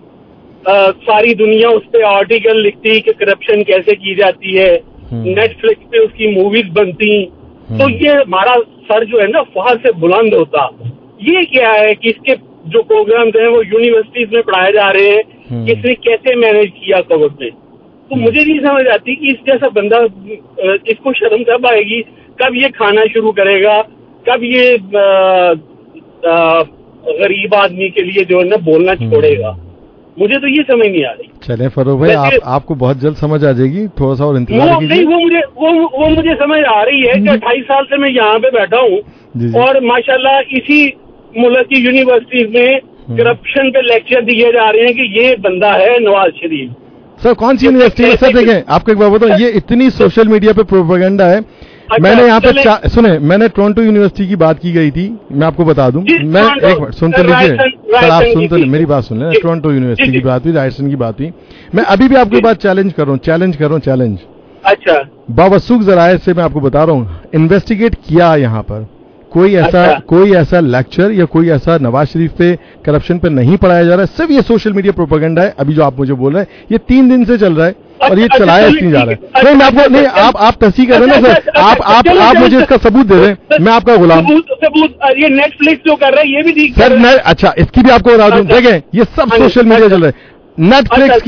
S10: آ, ساری دنیا اس پہ آرٹیکل لکھتی کہ کرپشن کیسے کی جاتی ہے، نیٹ فلکس پہ اس کی موویز بنتی. تو یہ ہمارا سر جو ہے نا فخر سے بلند ہوتا. یہ کیا ہے کہ اس کے جو پروگرامز ہیں وہ یونیورسٹیز میں پڑھائے جا رہے ہیں کہ اس نے کیسے مینج کیا کووڈ میں. تو مجھے نہیں سمجھ آتی کہ اس جیسا بندہ اس کو شرم کب آئے گی، کب یہ کھانا شروع کرے گا، کب یہ آ, آ, غریب آدمی کے لیے جو ہے نا بولنا چھوڑے گا. مجھے تو یہ سمجھ نہیں آ رہی.
S5: چلیں فاروق بھائی آپ آپ کو بہت جلد سمجھ آ جائے گی، تھوڑا سا اور انتظار کیجیے.
S10: نہیں وہ مجھے وہ, وہ مجھے سمجھ آ رہی ہے کہ اٹھائیس سال سے میں یہاں پہ بیٹھا ہوں اور ماشاءاللہ اسی ملک کی یونیورسٹیز میں کرپشن پہ لیکچر دیے جا رہے ہیں کہ یہ بندہ ہے نواز شریف.
S5: सर कौन सी यूनिवर्सिटी है सर? देखें आपको एक बात बताऊं, ये इतनी सोशल मीडिया पे प्रोपेगेंडा है. मैंने यहाँ पे सुने, मैंने टोरंटो यूनिवर्सिटी की बात की गई थी, मैं आपको बता दूं. मैं एक मिनट सुन तो लीजिए सर, आप सुन तो मेरी बात सुन लें. टोरंटो यूनिवर्सिटी की बात हुई, रायसन की बात हुई. मैं अभी भी आपकी बात चैलेंज कर रहा हूँ, चैलेंज कर रहा हूँ, चैलेंज.
S10: अच्छा,
S5: बावसूख जराये से मैं आपको बता रहा हूँ, इन्वेस्टिगेट किया यहाँ पर कोई ऐसा अच्छा। कोई ऐसा लेक्चर या कोई ऐसा नवाज शरीफ पे करप्शन पे नहीं पढ़ाया जा रहा है. सिर्फ ये सोशल मीडिया प्रोपेगेंडा है. अभी जो आप मुझे बोल रहे हैं ये तीन दिन से चल रहा है और ये चलाया नहीं जा रहा है. नहीं मैं आपको नहीं, आप आप तस्दीक कर रहे हैं ना सर, आप आप आप मुझे इसका सबूत दे दें, मैं आपका गुलाम.
S10: ये नेटफ्लिक्स जो कर रहा है ये भी ठीक
S5: सर. मैं अच्छा इसकी भी आपको बता दूं, देखें ये सब सोशल मीडिया चल रहा है. नेटफ्लिक्स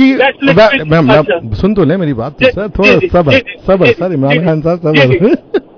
S5: की सुन तो ले मेरी बात तो सर, थोड़ा सबर सबर सर, इमरान खान साहब सबर.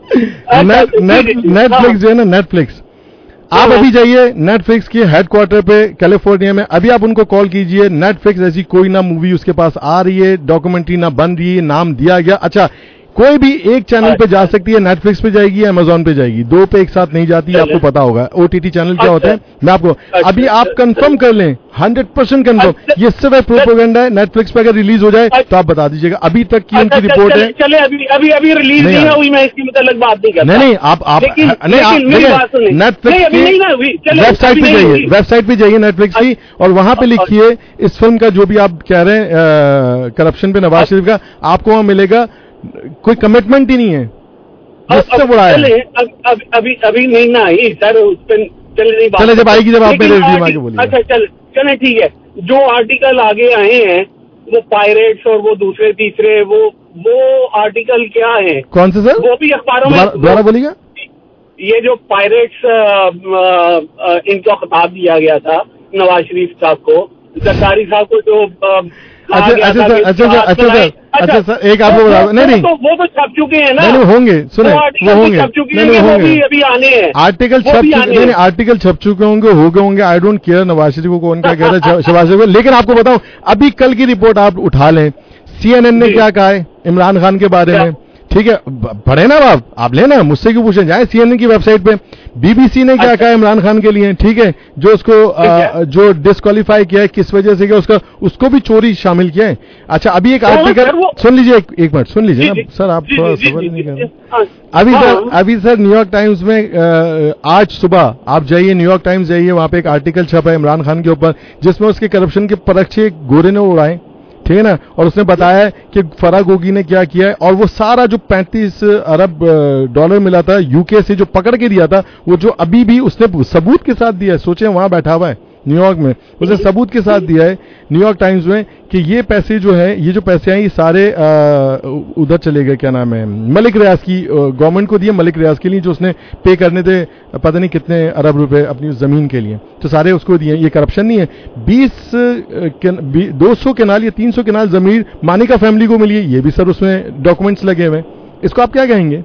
S5: नेटफ्लिक्स जो है ना, नेटफ्लिक्स आप अभी जाइए नेटफ्लिक्स के हेडक्वार्टर पे कैलिफोर्निया में, अभी आप उनको कॉल कीजिए. नेटफ्लिक्स ऐसी कोई ना मूवी उसके पास आ रही है, डॉक्यूमेंट्री ना बन रही है, नाम दिया गया. अच्छा कोई भी एक चैनल पे जा सकती है, नेटफ्लिक्स पे जाएगी, अमेजॉन पे जाएगी, दो पे एक साथ नहीं जाती है. आपको पता होगा ओटीटी चैनल क्या होते हैं. मैं आपको अभी आप कंफर्म कर लें, हंड्रेड परसेंट कंफर्म, ये सिर्फ प्रोपेगेंडा है. नेटफ्लिक्स पे अगर रिलीज हो जाए तो आप बता दीजिएगा. अभी तक की उनकी रिपोर्ट है.
S10: चले अभी अभी अभी रिलीज नहीं हुई, मैं इसकी मतलब बात नहीं करता.
S5: नहीं नहीं आप आप नहीं आप नेटफ्लिक्स की वेबसाइट पे जाइए, वेबसाइट पे जाइए नेटफ्लिक्स की, और वहां पे लिखिए इस फिल्म का जो भी आप कह रहे हैं करप्शन पे नवाज शरीफ का, आपको वहां मिलेगा. कोई कमिटमेंट ही नहीं है,
S10: इससे बड़ा है. अभी अभी अभी नहीं ना आई सर, उस पर चले नहीं बात.
S5: चले जब आएगी, जब आप मेरे रिव्यू आगे बोलिए.
S10: अच्छा चल चले ठीक है. जो आर्टिकल आगे आए हैं वो पायरेट्स और वो दूसरे तीसरे वो वो आर्टिकल क्या है?
S5: कौन से सर?
S10: वो भी अखबारों में
S5: दोबारा बोलिएगा.
S10: ये जो पायरेट्स इनको खिताब दिया गया था नवाज शरीफ साहब को, जरदारी साहब को, जो
S5: अच्छा अच्छा सर अच्छा सर अच्छा सर अच्छा सर एक आपको बता. नहीं नहीं
S10: वो तो छप चुके हैं ना.
S5: नहीं होंगे, सुने वो होंगे,
S10: नहीं होंगे, अभी आने हैं.
S5: आर्टिकल छप चुके नहीं आर्टिकल छप चुके होंगे, हो गए होंगे. I don't care Nawaz Sharif को कौन क्या कह रहा है शहबाज शरीफ. लेकिन आपको बताऊं, अभी कल की रिपोर्ट आप उठा लें, सीएनएन ने क्या कहा है इमरान खान के बारे में. ठीक है पढ़े ना आप आप लेना, मुझसे क्यों पूछे, जाए सीएनएन की वेबसाइट पे. बीबीसी ने क्या कहा इमरान खान के लिए, ठीक है, जो उसको आ, जो डिस्क्वालीफाई किया है, किस वजह से किया, उसका उसको भी चोरी शामिल किया है. अच्छा अभी एक आर्टिकल सुन लीजिए, एक, एक मिनट सुन लीजिए ना सर, आप थोड़ा सवाल नहीं कर रहे. अभी सर अभी सर न्यूयॉर्क टाइम्स में आज सुबह आप जाइए, न्यूयॉर्क टाइम्स जाइए, वहां पे एक आर्टिकल छपा है इमरान खान के ऊपर, जिसमें उसके करप्शन के परखचे गोरे ने उड़ाए. ठीक है ना, और उसने बताया कि फराह गोगी ने क्या किया है, और वो सारा जो पैंतीस अरब डॉलर मिला था यूके से जो पकड़ के दिया था, वो जो अभी भी उसने सबूत के साथ दिया है. सोचे वहां बैठा हुआ है न्यूयॉर्क में, उसने सबूत के साथ दिया है न्यूयॉर्क टाइम्स में कि ये पैसे जो है, ये जो पैसे हैं ये सारे उधर चले गए, क्या नाम है, मलिक रियाज की गवर्नमेंट को दिए, मलिक रियाज के लिए जो उसने पे करने थे पता नहीं कितने अरब रुपए अपनी उस जमीन के लिए, तो सारे उसको दिए. ये करप्शन नहीं है. बीस दो सौ केनाल या तीन सौ केनाल जमीन मानिका फैमिली को मिली है, ये भी सर उसमें डॉक्यूमेंट्स लगे हुए. इसको आप क्या कहेंगे?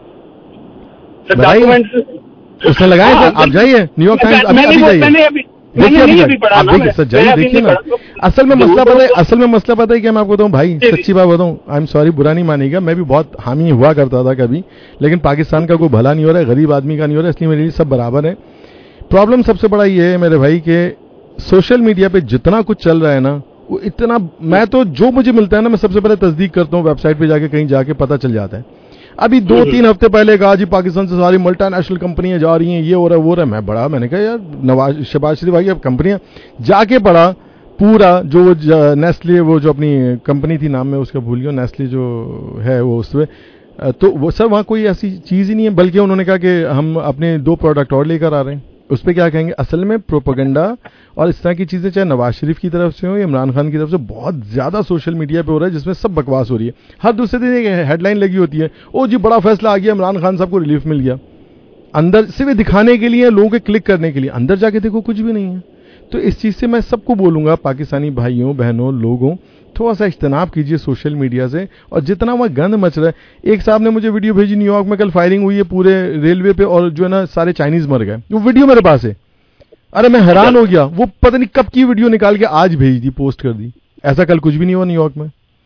S5: उसने लगाए सर. आप जाइए न्यूयॉर्क टाइम्स अभी अभी जाइए, देखिए देखिए सर जाइए, देखिए ना. असल में मसला पता है, असल में मसला पता है क्या, मैं आपको बताऊं भाई, सच्ची बात बताऊं, आई एम सॉरी, बुरा नहीं मानेगा, मैं भी बहुत हामी हुआ करता था कभी, लेकिन पाकिस्तान का कोई भला नहीं हो रहा है, गरीब आदमी का नहीं हो रहा है, इसलिए मेरे लिए सब बराबर है. प्रॉब्लम सबसे बड़ा ये है मेरे भाई के सोशल मीडिया पे जितना कुछ चल रहा है ना, वो इतना, मैं तो जो मुझे मिलता है ना मैं सबसे पहले तस्दीक करता हूँ, वेबसाइट पे जाके कहीं जाके पता चल जाता है. अभी दो तीन हफ्ते पहले कहा जी पाकिस्तान से सारी मल्टीनेशनल कंपनियां जा रही हैं, ये हो रहा है वो रहा है. मैं बड़ा मैंने कहा यार नवाज शहबाज शरीफ भाई अब कंपनियां, जाके पढ़ा पूरा जो नेस्ले, वो जो अपनी कंपनी थी, नाम में उसका भूल गया, नेस्ले जो है वो उसमें, तो वो सर वहाँ कोई ऐसी चीज़ ही नहीं है, बल्कि उन्होंने कहा कि हम अपने दो प्रोडक्ट और लेकर आ रहे हैं. उस पर क्या कहेंगे? असल में प्रोपेगेंडा और इस तरह की चीज़ें चाहे नवाज शरीफ की तरफ से हो या इमरान खान की तरफ से बहुत ज़्यादा सोशल मीडिया पे हो रहा है, जिसमें सब बकवास हो रही है. हर दूसरे दिन एक हेडलाइन लगी होती है, ओ जी बड़ा फैसला आ गया, इमरान खान साहब को रिलीफ मिल गया. अंदर सिर्फ दिखाने के लिए, लोगों के क्लिक करने के लिए, अंदर जाके देखो कुछ भी नहीं है. तो इस चीज़ से मैं सबको बोलूँगा, पाकिस्तानी भाइयों बहनों लोगों, थोड़ा सा इज्तनाब कीजिए सोशल मीडिया से. और जितना वहाँ गंद मच रहा है, एक साहब ने मुझे वीडियो भेजी, न्यूयॉर्क में कल फायरिंग हुई है पूरे रेलवे पे, और जो है ना सारे चाइनीज मर गए, वो वीडियो मेरे पास है. अरे मैं हैरान हो गया, वो पता नहीं कब की वीडियो निकाल के आज भेज दी, पोस्ट कर दी. ऐसा कल कुछ भी नहीं हुआ न्यूयॉर्क में.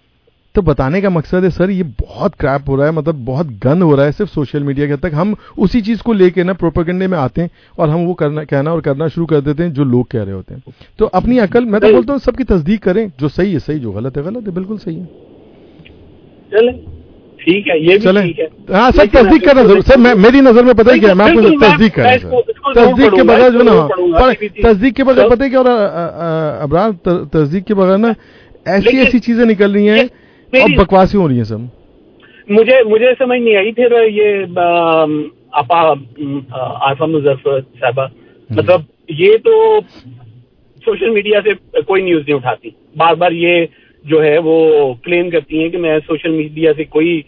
S5: تو بتانے کا مقصد ہے سر یہ بہت کریپ ہو رہا ہے, مطلب بہت گند ہو رہا ہے صرف سوشل میڈیا کے حد تک. ہم اسی چیز کو لے کے نا پروپیگنڈے میں آتے ہیں اور ہم وہ کرنا کہنا اور کرنا شروع کر دیتے ہیں جو لوگ کہہ رہے ہوتے ہیں. تو اپنی عقل, میں تو بولتا ہوں سب کی تصدیق کریں, جو صحیح ہے صحیح, جو غلط ہے غلط ہے, بالکل صحیح ہے.
S10: چلیں ٹھیک ہے, یہ بھی ٹھیک ہے.
S5: ہاں سر تصدیق کرنا ضرور سر, میری نظر میں پتہ ہے کیا, میں آپ کو تصدیق کریں تصدیق کے بغیر جو نا تصدیق کے بغیر پتہ ہے کیا, اور ابرار تصدیق کے بغیر نا ایسی ایسی چیزیں نکل رہی ہیں اور بکواسی ہو رہی ہیں سب.
S10: مجھے مجھے سمجھ نہیں آئی پھر یہ آپا عارفہ مظفر صاحبہ, مطلب یہ تو سوشل میڈیا سے کوئی نیوز نہیں اٹھاتی, بار بار یہ جو ہے وہ کلیم کرتی ہیں کہ میں سوشل میڈیا سے کوئی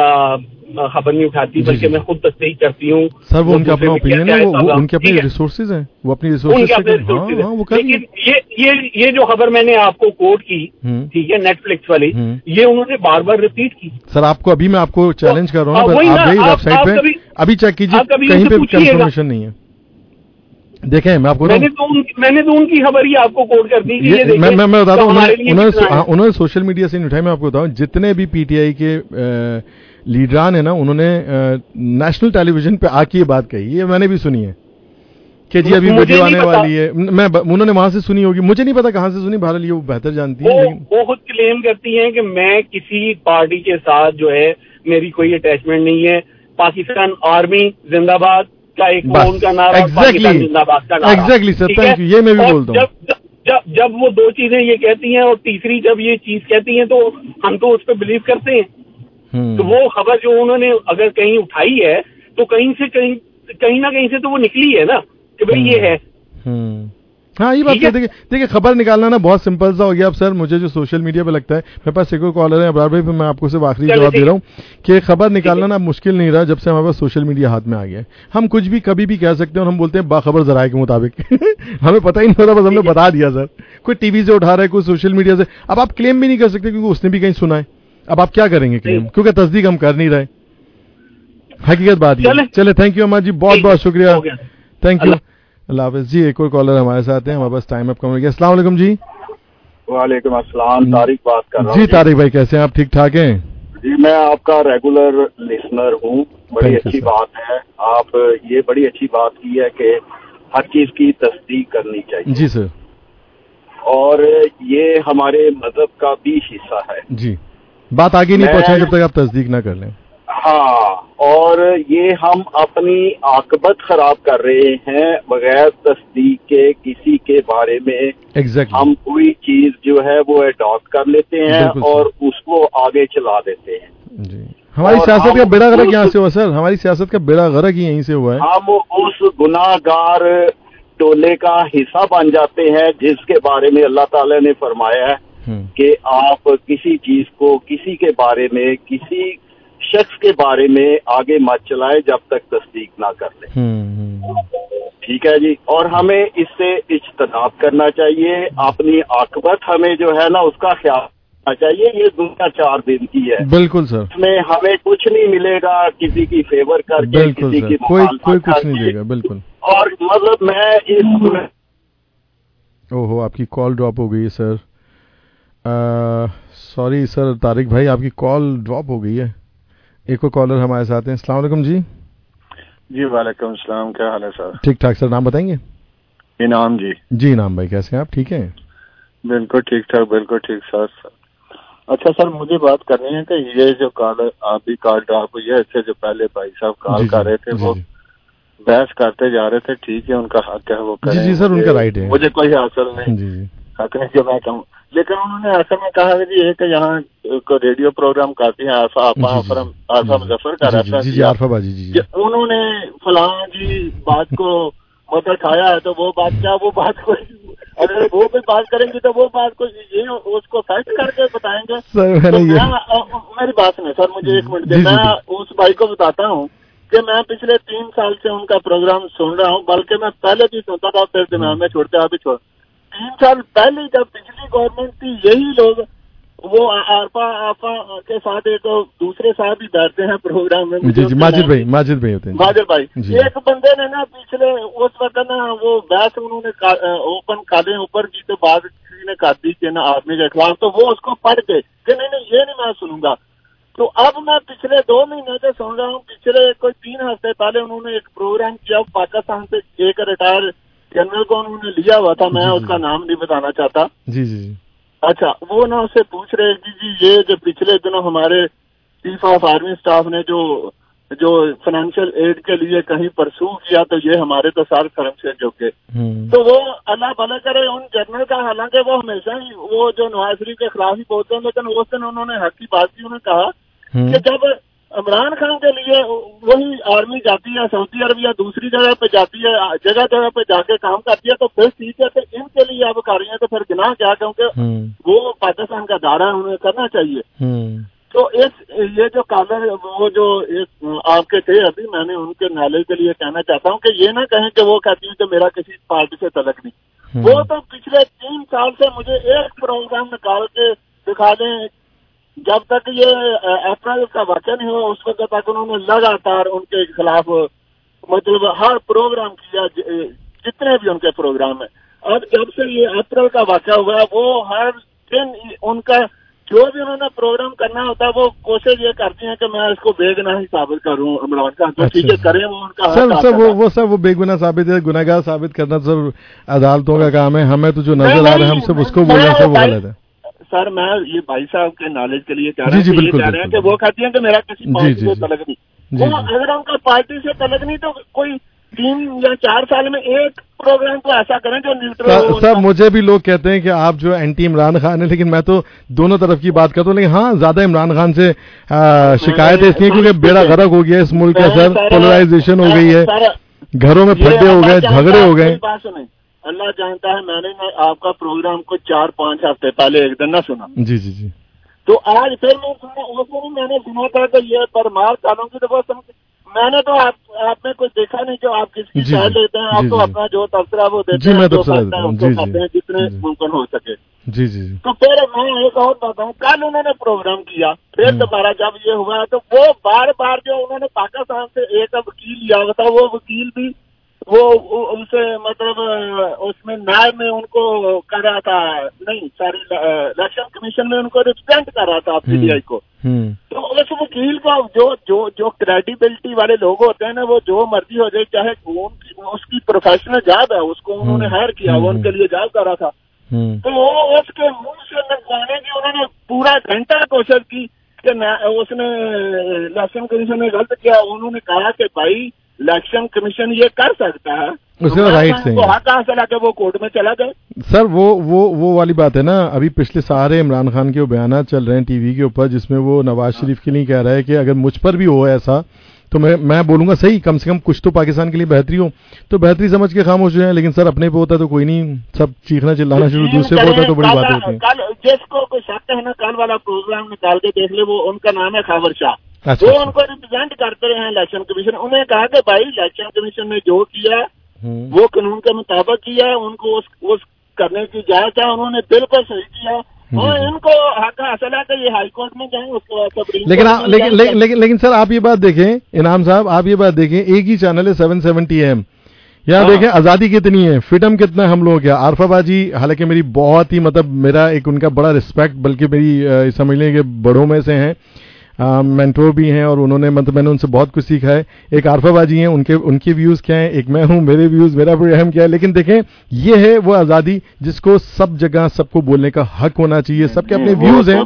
S10: خبر نہیں اٹھاتی بلکہ میں خود تصدیق کرتی ہوں.
S5: سر وہ ان کا اپنا اوپینین ہے, وہ ان کے اپنے ریسورسز ہیں, وہ اپنی ریسورسز سے.
S10: لیکن یہ یہ جو خبر میں نے آپ کو کوٹ کی ٹھیک ہے نیٹ فلکس والی, یہ انہوں نے بار بار ریپیٹ کی.
S5: سر آپ کو ابھی میں آپ کو چیلنج کر رہا ہوں, آپ گئی ویب سائٹ پہ ابھی چیک کیجیے, کہیں پہ کنفرمیشن نہیں ہے. دیکھیں میں آپ کو
S10: میں نے تو ان کی خبر ہی آپ کو کوٹ کر دی.
S5: میں میں بتاتا ہوں, انہوں نے سوشل میڈیا سے نہیں اٹھائی. میں آپ کو بتاؤں جتنے بھی پی ٹی آئی کے لیڈران ہیں نا, انہوں نے نیشنل ٹیلی ویژن پہ آ کے یہ بات کہی, یہ میں نے بھی سنی ہے کہ جی ابھی ویڈیو آنے والی ہے. میں انہوں نے وہاں سے سنی ہوگی, مجھے نہیں پتا کہاں سے سنی, بہرحال یہ وہ بہتر جانتی ہے.
S10: وہ خود کلیم کرتی ہیں کہ میں کسی پارٹی کے ساتھ جو ہے میری کوئی اٹیچمنٹ نہیں ہے, پاکستان آرمی زندہ باد کا ایک ان کا نعرہ,
S5: ایگزیکٹلی سر, تھینک یو, یہ میں بھی بولتا ہوں.
S10: جب جب وہ دو چیزیں یہ کہتی ہیں اور تیسری جب یہ چیز کہتی ہیں تو ہم تو اس پہ بلیو کرتے ہیں. تو وہ خبر جو انہوں نے اگر کہیں اٹھائی ہے تو کہیں سے کہیں کہیں نہ کہیں سے تو وہ نکلی ہے نا کہ بھئی یہ ہے.
S5: ہاں یہ بات ہے. دیکھیے دیکھیے خبر نکالنا نا بہت سمپل سا ہو گیا اب سر. مجھے جو سوشل میڈیا پہ لگتا ہے, میرے پاس ایک اور کالر ہے ابرار بھائی, پھر میں آپ کو صرف آخری جواب دے رہا ہوں کہ خبر نکالنا نا مشکل نہیں رہا جب سے ہمارے پاس سوشل میڈیا ہاتھ میں آ گیا ہے. ہم کچھ بھی کبھی بھی کہہ سکتے ہیں اور ہم بولتے ہیں باخبر ذرائع کے مطابق. ہمیں پتہ ہی نہیں ہوتا, بس ہم نے بتا دیا سر. کوئی ٹی وی سے اٹھا رہا ہے, کوئی سوشل میڈیا سے. اب آپ کلیم بھی نہیں کر سکتے کیونکہ اس نے بھی کہیں سنا ہے. اب آپ کیا کریں گے کلیم, کیونکہ تصدیق ہم کر نہیں رہے. حقیقت بات یہ. چلے تھینک یو احمد جی, بہت بہت شکریہ, تھینک یو, اللہ حافظ جی. ایک اور کالر ہمارے ساتھ ہیں, ہمارے پاس ٹائم اپ کم ہو گیا. السلام علیکم جی.
S11: وعلیکم السلام, طارق بات کر رہا ہوں.
S5: جی طارق بھائی کیسے ہیں آپ, ٹھیک ٹھاک ہیں؟
S11: جی میں آپ کا ریگولر لسنر ہوں. بڑی اچھی بات ہے, آپ یہ بڑی اچھی بات کی ہے کہ ہر چیز کی تصدیق کرنی چاہیے.
S5: جی سر,
S11: اور یہ ہمارے مذہب کا بھی حصہ ہے.
S5: جی بات آگے نہیں پہنچائیں جب تک آپ تصدیق نہ کر لیں.
S11: ہاں, اور یہ ہم اپنی عاقبت خراب کر رہے ہیں بغیر تصدیق کے کسی کے بارے میں.
S5: exactly.
S11: ہم کوئی چیز جو ہے وہ اڈاپٹ کر لیتے ہیں اور اس کو آگے چلا دیتے ہیں.
S5: جی ہماری سیاست کا بیڑا غرق یہاں سے ہوا سر, ہماری سیاست کا بیڑا غرق ہی یہیں سے ہوا ہے.
S11: ہم اس گناہ گار ٹولے کا حصہ بن جاتے ہیں جس کے بارے میں اللہ تعالی نے فرمایا ہے کہ آپ کسی چیز کو کسی کے بارے میں کسی شخص کے بارے میں آگے مت چلائے جب تک تصدیق نہ کر لیں. ٹھیک ہے جی, اور ہمیں اس سے اجتناب کرنا چاہیے. اپنی عاقبت ہمیں جو ہے نا اس کا خیال رکھنا چاہیے. یہ دنیا چار دن کی ہے.
S5: بالکل سر,
S11: اس میں ہمیں کچھ نہیں ملے گا کسی کی فیور کر کے, کسی کی
S5: کوئی کوئی کچھ نہیں دے گا. بالکل.
S11: اور مطلب میں اس
S5: او ہو آپ کی کال ڈراپ ہو گئی ہے سر. سوری سر طارق بھائی, آپ کی کال ڈراپ ہو گئی ہے. ایک اور کالر ہمارے ساتھ ہیں. السلام علیکم جی.
S12: جی وعلیکم السلام, کیا حال ہے سر؟
S5: ٹھیک ٹھاک سر, نام بتائیں گے؟
S12: انعام جی.
S5: جی انعام بھائی کیسے ہیں آپ, ٹھیک ہیں؟
S12: بالکل ٹھیک ٹھاک, بالکل ٹھیک سر. اچھا سر مجھے بات کرنی ہے کہ یہ جو کال آپ بھی کال ڈراپ ہوئی ہے, اس سے جو پہلے بھائی صاحب کال کر رہے تھے وہ بحث کرتے جا رہے تھے, ٹھیک ہے ان کا حق ہے وہ کریں.
S5: جی سر ان کا رائٹ ہے,
S12: مجھے کوئی حاصل نہیں. جی جی حق نہیں جو میں کہوں, لیکن انہوں نے ایسا میں کہا جی ہے کہ یہاں ریڈیو پروگرام کرتی ہیں عارفہ مظفر کا رہتا ہے, انہوں نے فلاں جی بات کو مطلب اٹھایا ہے تو وہ بات کیا, وہ بات کو اگر وہ بھی بات کریں گے تو وہ بات کو یہ اس کو فیکٹ کر کے بتائیں گے. میری بات سنیں سر, مجھے ایک منٹ دیں. میں اس بھائی کو بتاتا ہوں کہ میں پچھلے تین سال سے ان کا پروگرام سن رہا ہوں, بلکہ میں پہلے بھی سنتا تھا, پھر دماغ میں چھوڑتے ابھی چھوڑ. تین سال پہلے جب پچھلی گورنمنٹ تھی یہی لوگ وہ آرپا آپا کے ساتھ ایک دوسرے صاحب بھی بیٹھتے ہیں پروگرام میں.
S5: جی جی ماجد بھائی ماجد بھائی ہوتے ہیں.
S12: ماجد بھائی ایک بندے نے نا پچھلے اس وقت نا وہ بحث انہوں نے اوپن کالے اوپر کی تو بعد کسی نے کر دی کہ نا آدمی کے خلاف, تو وہ اس کو پڑھ کے کہ نہیں نہیں یہ نہیں میں سنوں گا. تو اب میں پچھلے دو مہینے سے سن رہا ہوں, پچھلے کوئی تین ہفتے پہلے انہوں نے ایک پروگرام کیا پاکستان سے, ایک ریٹائر جنرل کو انہوں نے لیا ہوا تھا, میں اس کا نام نہیں بتانا چاہتا.
S5: جی جی
S12: اچھا, وہ نا اس سے پوچھ رہے جی جی یہ جو پچھلے دنوں ہمارے چیف آف آرمی اسٹاف نے جو جو فائنینشیل ایڈ کے لیے کہیں پرسو کیا تو یہ ہمارے تو سارے کرم سے جو کے, تو وہ اللہ بھلا کرے ان جنرل کا, حالانکہ وہ ہمیشہ ہی وہ جو نواز شریف کے خلاف ہی بولتے ہیں, لیکن اس دن انہوں نے حق کی بات کی. انہوں نے کہا کہ جب عمران خان کے لیے وہی آرمی جاتی ہے سعودی عرب یا دوسری جگہ پہ جاتی ہے, جگہ جگہ پہ جا کے کام کرتی ہے, تو پھر ٹھیک ہے تو ان کے لیے اب کر رہی ہیں, تو پھر گناہ کیا, کیونکہ وہ پاکستان کا دارہ ہے, انہیں کرنا چاہیے. تو اس یہ جو کالر وہ جو آپ کے تھے ابھی, میں نے ان کے نالج کے لیے کہنا چاہتا ہوں کہ یہ نہ کہیں کہ وہ کہتی ہیں کہ میرا کسی پارٹی سے تعلق نہیں. وہ تو پچھلے تین سال سے مجھے ایک پروگرام نکال کے دکھا دیں, جب تک یہ اپریل کا واقعہ نہیں ہوا اس وقت تک انہوں نے لگاتار ان کے خلاف مطلب ہر پروگرام کیا, جتنے بھی ان کے پروگرام ہیں. اب جب سے یہ اپریل کا واقعہ ہوا, وہ ہر دن ان کا جو بھی انہوں نے پروگرام کرنا ہوتا ہے وہ کوشش یہ کرتی ہیں کہ میں اس کو بے گناہ ہی ثابت کروں عمران خان, تو ٹھیک ہے کریں, وہ ان کا
S5: سر سر وہ وہ سب وہ بے گناہ ثابت ہے, گناہ گار ثابت کرنا سر عدالتوں کا کام ہے. ہمیں تو جو نظر آ رہا ہے ہم سب اس کو بولنا سب وہ غلط ہے.
S12: سر میں یہ بھائی صاحب کے نالج کے لیے کہہ رہا ہوں, یہ کہہ رہے ہیں کہ وہ کہتی ہیں کہ میرا کسی پارٹی سے تعلق نہیں. وہ اگر ان کا پارٹی سے تعلق نہیں تو کوئی تین یا چار سال میں ایک پروگرام کو ایسا کریں جو نیوٹرل ہو.
S5: سر مجھے بھی لوگ کہتے ہیں کہ آپ جو اینٹی عمران خان ہیں, لیکن میں تو دونوں طرف کی بات کرتا ہوں. لیکن ہاں زیادہ عمران خان سے شکایت ہے اس لیے کیونکہ بیڑا غرق ہو گیا اس ملک کا, سر پولرائزیشن ہو گئی ہے, گھروں میں پھٹے ہو گئے, جھگڑے ہو گئے.
S12: اللہ جانتا ہے میں نے آپ کا پروگرام کو چار پانچ ہفتے پہلے ایک دن نہ سنا.
S5: جی جی جی
S12: تو آج پھر میں سنا, اس میں میں نے سنا تھا کہ یہ پرمار چالوں کی تو میں نے تو آپ آپ نے کچھ دیکھا نہیں جو آپ کس کی شاید لیتے ہیں, آپ تو اپنا جو تبصرہ وہ دیتے ہیں جتنے ممکن ہو سکے.
S5: جی جی
S12: تو پھر میں ایک اور بات ہوں, کل انہوں نے پروگرام کیا, پھر دوبارہ جب یہ ہوا تو وہ بار بار جو انہوں نے پاکستان سے ایک وکیل لیا ہوا تھا, وہ وکیل بھی وہ ان سے مطلب اس میں نائب میں ان کو کر رہا تھا, نہیں ساری الیکشن کمیشن میں ان کو ریپرزینٹ کر رہا تھا آپ سی بی آئی کو. تو اس وکیل کو جو جو جو کریڈیبلٹی والے لوگ ہوتے ہیں نا, وہ جو مرضی ہو جائے, چاہے اس کی پروفیشنل جاب ہے, اس کو انہوں نے ہائر کیا, وہ ان کے لیے جاب کر رہا تھا, تو وہ اس کے منہ سے نکالنے کی انہوں نے پورا گھنٹہ کوشش کی کہ اس نے الیکشن کمیشن نے غلط کیا. انہوں نے کہا کہ بھائی الیکشن کمیشن یہ کر سکتا ہے,
S5: اس کا رائٹ سے
S12: کہاں سے لا کے وہ کورٹ میں چلا گئے.
S5: سر وہ وہ وہ والی بات ہے نا, ابھی پچھلے سارے عمران خان کے بیانات چل رہے ہیں ٹی وی کے اوپر, جس میں وہ نواز شریف کے لیے کہہ رہا ہے کہ اگر مجھ پر بھی ہو ایسا تو میں میں بولوں گا صحیح, کم سے کم کچھ تو پاکستان کے لیے بہتری ہو. تو بہتری سمجھ کے خاموش ہوئے ہیں, لیکن سر اپنے پہ ہوتا ہے تو کوئی نہیں, سب چیخنا چلانا شروع, دوسرے پہ ہوتا ہے تو بڑی بات ہوتی ہے.
S12: جس کو کوئی شک ہے نا, کل والا پروگرام نکال کے دیکھ لے, وہ ان کا نام ہے خاور شاہ, وہ ان کو ریپرزینٹ کرتے رہے ہیں الیکشن کمیشن. انہیں کہا کہ بھائی الیکشن کمیشن نے جو کیا وہ قانون کے مطابق کیا ہے, ان کو اس کرنے کی اجازت ہے, انہوں نے بالکل صحیح کیا, اور ان کو حق حاصل ہے کہ یہ ہائی کورٹ میں جائیں, اس کے بعد
S5: لیکن لیکن سر آپ یہ بات دیکھیں, انعام صاحب آپ یہ بات دیکھیں, ایک ہی چینل ہے سیون سیونٹی ایم, یہاں دیکھیں آزادی کتنی ہے, فریڈم کتنا ہے ہم لوگوں کا. عارفہ باجی حالانکہ میری بہت ہی مطلب میرا ایک ان کا بڑا رسپیکٹ, بلکہ میری سمجھ لیں کہ بڑوں میں سے ہیں, مینٹور بھی ہیں, اور انہوں نے مطلب میں نے ان سے بہت کچھ سیکھا ہے. ایک عارفہ باجی ہیں, ان کے ان کے ویوز کیا ہیں, ایک میں ہوں, میرے ویوز, میرا پروگرام کیا ہے. لیکن دیکھیں یہ ہے وہ آزادی جس کو سب جگہ سب کو بولنے کا حق ہونا چاہیے, سب کے اپنے ویوز ہیں.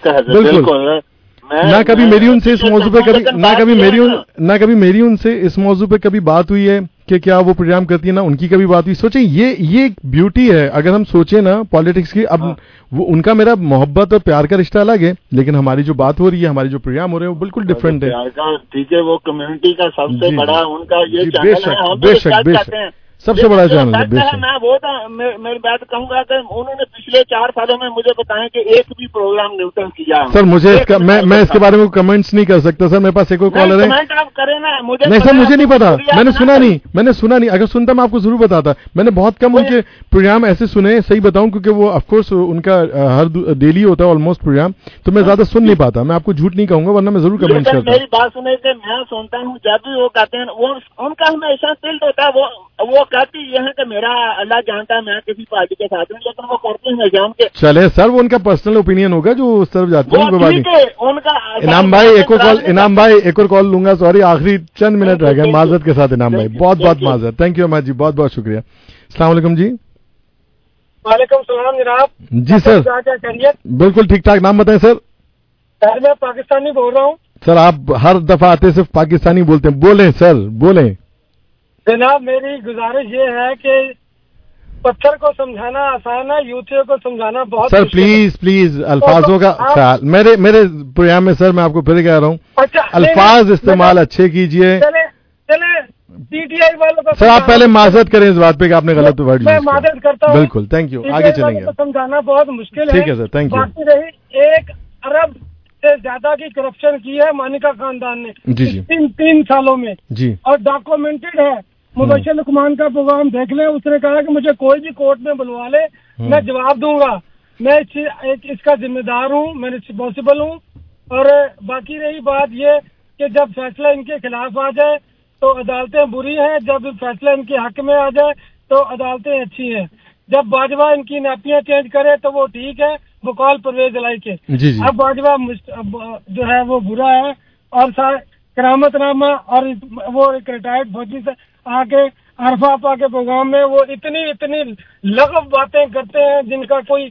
S5: بالکل, نہ کبھی میری ان سے اس موضوع پہ کبھی نہ کبھی میری نہ کبھی میری ان سے اس موضوع پہ کبھی بات ہوئی ہے کہ کیا وہ پروگرام کرتی ہے, نہ ان کی کبھی بات ہوئی. سوچیں یہ یہ بیوٹی ہے, اگر ہم سوچیں نا پالیٹکس کی. اب وہ ان کا میرا محبت اور پیار کا رشتہ الگ ہے, لیکن ہماری جو بات ہو رہی ہے, ہماری جو پروگرام ہو رہے ہیں وہ بالکل ڈفرینٹ ہے.
S12: ٹھیک ہے, وہ کمیونٹی کا سب سے بڑا ان کا یہ
S5: بے شک بے شک بے شک سب سے بڑا چینل ہے.
S12: میں وہ میری بات کہوں گا کہ انہوں نے پچھلے چار سالوں میں مجھے بتائیں کہ ایک بھی پروگرام نیوٹن کیا.
S5: سر مجھے اس کا میں میں اس کے بارے میں کمنٹس نہیں کر سکتا سر. میرے پاس ایک اور کالر ہے.
S12: کمنٹ آپ کریں نا. مجھے
S5: نہیں سر مجھے نہیں پتا, میں نے سنا نہیں میں نے سنا نہیں. اگر سنتا میں آپ کو ضرور بتاتا. میں نے بہت کم ان کے پروگرام ایسے سنے, صحیح بتاؤں, کیونکہ وہ آف کورس ان کا ہر ڈیلی ہوتا ہے آلموسٹ پروگرام, تو میں زیادہ سن نہیں پاتا. میں آپ کو جھوٹ نہیں کہوں گا, ورنہ میں ضرور کمنٹ کرتا ہوں.
S12: میری بات سنیں کہ میں سنتا ہوں جب بھی وہ کہتے ہیں, وہ ان کا ہمیشہ ٹلٹ ہوتا ہے. وہ وہ کہتی یہ ہے کہ میرا اللہ جانتا ہے میں کسی پارٹی کے ساتھ ہوں, لیکن وہ کرتے ہیں شام کے.
S5: چلے سر وہ ان کا پرسنل اوپینین ہوگا جو اس طرف جاتے ہیں.
S12: ان کا
S5: انعام بھائی ایک اور کال انعام بھائی ایک اور کال لوں گا. سوری آخری چند منٹ رہ گئے. معذرت کے ساتھ انعام بھائی, بہت بہت معذرت. تھینک یو احمد جی, بہت بہت شکریہ. السلام علیکم جی.
S10: وعلیکم السلام جناب.
S5: جی سر بالکل ٹھیک ٹھاک. نام بتائیں سر.
S10: سر میں پاکستانی بول رہا ہوں.
S5: سر آپ ہر دفعہ آتے صرف پاکستانی بولتے ہیں. بولیں سر بولیں.
S10: جناب میری گزارش یہ ہے کہ پتھر کو سمجھانا آسان ہے, یوتھیوں کو سمجھانا بہت.
S5: سر پلیز پلیز الفاظوں کا خیال. میرے میرے پروگرام میں سر میں آپ کو پھر کہہ رہا ہوں, الفاظ استعمال اچھے کیجیے.
S10: پی ٹی آئی والوں کو
S5: سر آپ پہلے معذرت کریں اس بات پہ کہ آپ نے غلط ورڈ
S10: میں معذرت کرتا ہوں.
S5: بالکل تھینک یو. آگے چلیں گے.
S10: سمجھانا بہت مشکل ہے.
S5: ٹھیک ہے سر تھینک یو.
S10: باقی رہی ایک ارب سے زیادہ کی کرپشن کی ہے مانیکا خاندان نے
S5: جی جی
S10: تین تین سالوں میں جی, اور ڈاکومنٹڈ ہے. مبشر لقمان کا پروگرام دیکھ لیں. اس نے کہا کہ مجھے کوئی بھی کورٹ میں بلوا لے میں جواب دوں گا. میں اس کا ذمہ دار ہوں, میں رسپانسبل ہوں. اور باقی رہی بات یہ کہ جب فیصلہ ان کے خلاف آ جائے تو عدالتیں بری ہیں, جب فیصلہ ان کے حق میں آ جائے تو عدالتیں اچھی ہیں. جب باجوہ ان کی ناپیاں چینج کرے تو وہ ٹھیک ہے بقول پرویز الہی کے. جی جی. اب باجوہ جو ہے وہ برا ہے. اور کرامت نامہ اور وہ ایک ریٹائرڈ فوجی سے آ کے عرفہ آپا کے پروگرام میں وہ اتنی اتنی لغو باتیں کرتے ہیں جن کا کوئی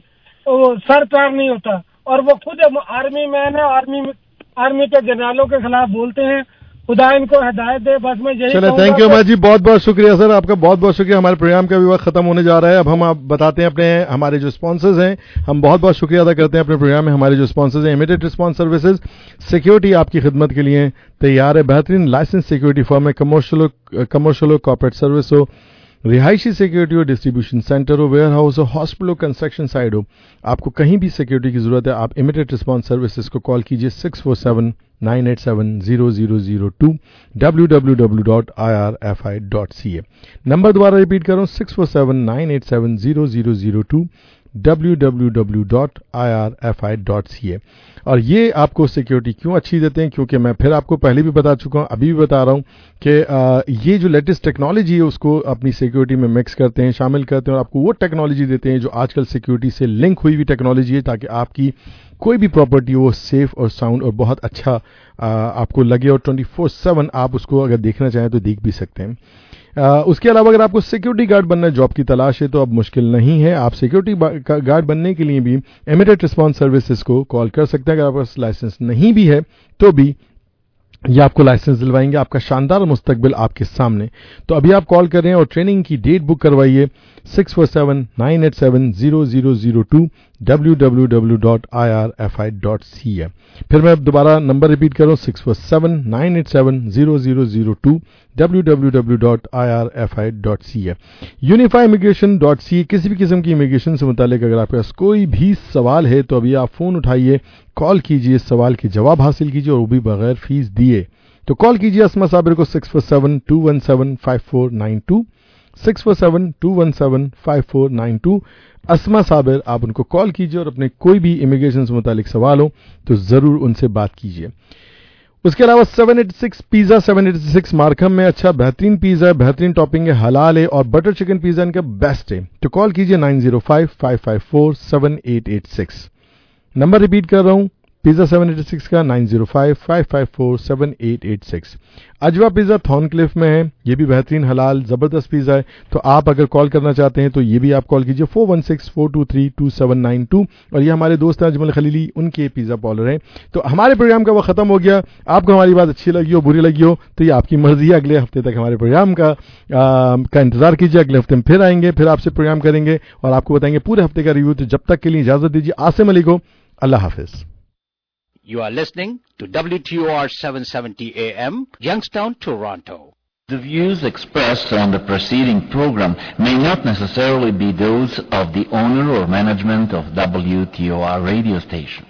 S10: سر پیر نہیں ہوتا. اور وہ خود آرمی مین ہے, آرمی آرمی کے جنرالوں کے خلاف بولتے ہیں. خدا ان کو ہدایت دے. بس میں یہی
S5: چلے تھینک یو احمد جی, بہت بہت شکریہ سر آپ کا, بہت بہت شکریہ. ہمارے پروگرام کا بھی وقت ختم ہونے جا رہا ہے. اب ہم آپ بتاتے ہیں اپنے ہمارے جو اسپانسرز ہیں. ہم بہت بہت شکریہ ادا کرتے ہیں اپنے پروگرام میں ہمارے جو اسپانسرز ہیں. امیڈیٹ رسپانس سروسز سیکورٹی آپ کی خدمت کے لیے تیار ہے. بہترین لائسنس سیکورٹی فرم ہے. کمرشل کمرشل کارپوریٹ سروس ہو, رہائشی سیکورٹی ہو, ڈسٹریبیوشن سینٹر ہو, ویئر ہاؤس ہو, ہاسپٹل ہو, کنسٹرکشن سائٹ ہو, آپ کو کہیں بھی سیکورٹی کی ضرورت ہے آپ امیڈیٹ رسپانس سروسز کو کال کیجیے six four seven nine eight seven zero zero zero two W W W dot I R F I dot C A. Number دوبارہ ریپیٹ کروں six four seven nine eight seven zero zero zero two W W W dot I R F I dot C A. اور یہ آپ کو security کیوں اچھی دیتے ہیں, کیونکہ میں پھر آپ کو پہلے بھی بتا چکا ہوں, ابھی بھی بتا رہا ہوں کہ یہ جو لیٹسٹ ٹیکنالوجی ہے اس کو اپنی سیکیورٹی میں مکس کرتے ہیں, شامل کرتے ہیں, اور آپ کو وہ ٹیکنالوجی دیتے ہیں جو آج کل سیکیورٹی سے لنک ہوئی ہوئی ٹیکنالوجی ہے, تاکہ آپ کی کوئی بھی پراپرٹی ہو سیف اور ساؤنڈ اور بہت اچھا آپ کو لگے, اور ٹوئنٹی فور سیون آپ اس کو اگر دیکھنا چاہیں تو دیکھ بھی سکتے ہیں. اس کے علاوہ اگر آپ کو سیکیورٹی گارڈ بننا جاب کی تلاش ہے تو اب مشکل نہیں ہے. آپ سیکیورٹی گارڈ بننے کے لیے بھی امیڈیٹ رسپانس سروسز کو کال کر سکتے ہیں. اگر آپ کا لائسنس نہیں بھی ہے تو بھی یہ آپ کو لائسنس دلوائیں گے. آپ کا شاندار مستقبل آپ کے سامنے. تو ابھی آپ کال کریں اور ٹریننگ کی ڈیٹ بک کروائیے six four seven nine eight seven zero zero zero two W W W dot I R F I dot C A. پھر میں دوبارہ نمبر ریپیٹ کروں six four seven nine eight seven zero zero zero two W W W dot I R F I dot C A. Unify immigration dot C A. کسی بھی قسم کی immigration سے متعلق اگر آپ کے پاس کوئی بھی سوال ہے تو ابھی آپ فون اٹھائیے, کال کیجیے, سوال کے جواب حاصل کیجیے, اور وہ بھی بغیر فیس دیے. تو کال کیجیے اسما صابر کو six four seven two one seven five four nine two six four seven two one seven five four nine two. Asma Sabir آپ ان کو کال کیجیے اور اپنے کوئی بھی امیگریشن سے متعلق سوال ہو تو ضرور ان سے بات کیجیے. اس کے علاوہ seven eight six pizza seven eight six Markham میں اچھا بہترین پیزا ہے, بہترین ٹاپنگ ہے, حلال ہے, اور بٹر چکن پیزا ان کا بیسٹ ہے. تو کال کیجیے nine zero five five five four seven eight eight six. Number repeat کر رہا ہوں پیزا سیون ایٹ سکس کا nine zero five five five four seven eight eight six. Ajwa pizza Thorncliffe میں ہے, یہ بھی بہترین حلال زبردست پیزا ہے. تو آپ اگر کال کرنا چاہتے ہیں تو یہ بھی آپ کال کیجیے four one six four two three two seven nine two. اور یہ ہمارے دوست ہیں اجمل خلیلی, ان کے پیزا پارلر ہیں. تو ہمارے پروگرام کا وہ ختم ہو گیا. آپ کو ہماری بات اچھی لگی ہو بری لگی ہو تو یہ آپ کی مرضی ہے. اگلے ہفتے تک ہمارے پروگرام کا کا انتظار کیجیے. اگلے ہفتے میں پھر آئیں گے, پھر آپ سے پروگرام کریں گے اور آپ کو بتائیں گے پورے ہفتے کا ریویو. تو جب تک کے لیے اجازت دیجیے. عاصم علی کو اللہ حافظ.
S13: You are listening to W T O R seven seventy A M, Youngstown, Toronto. The views expressed on the preceding program may not necessarily be those of the owner or management of W T O R radio station.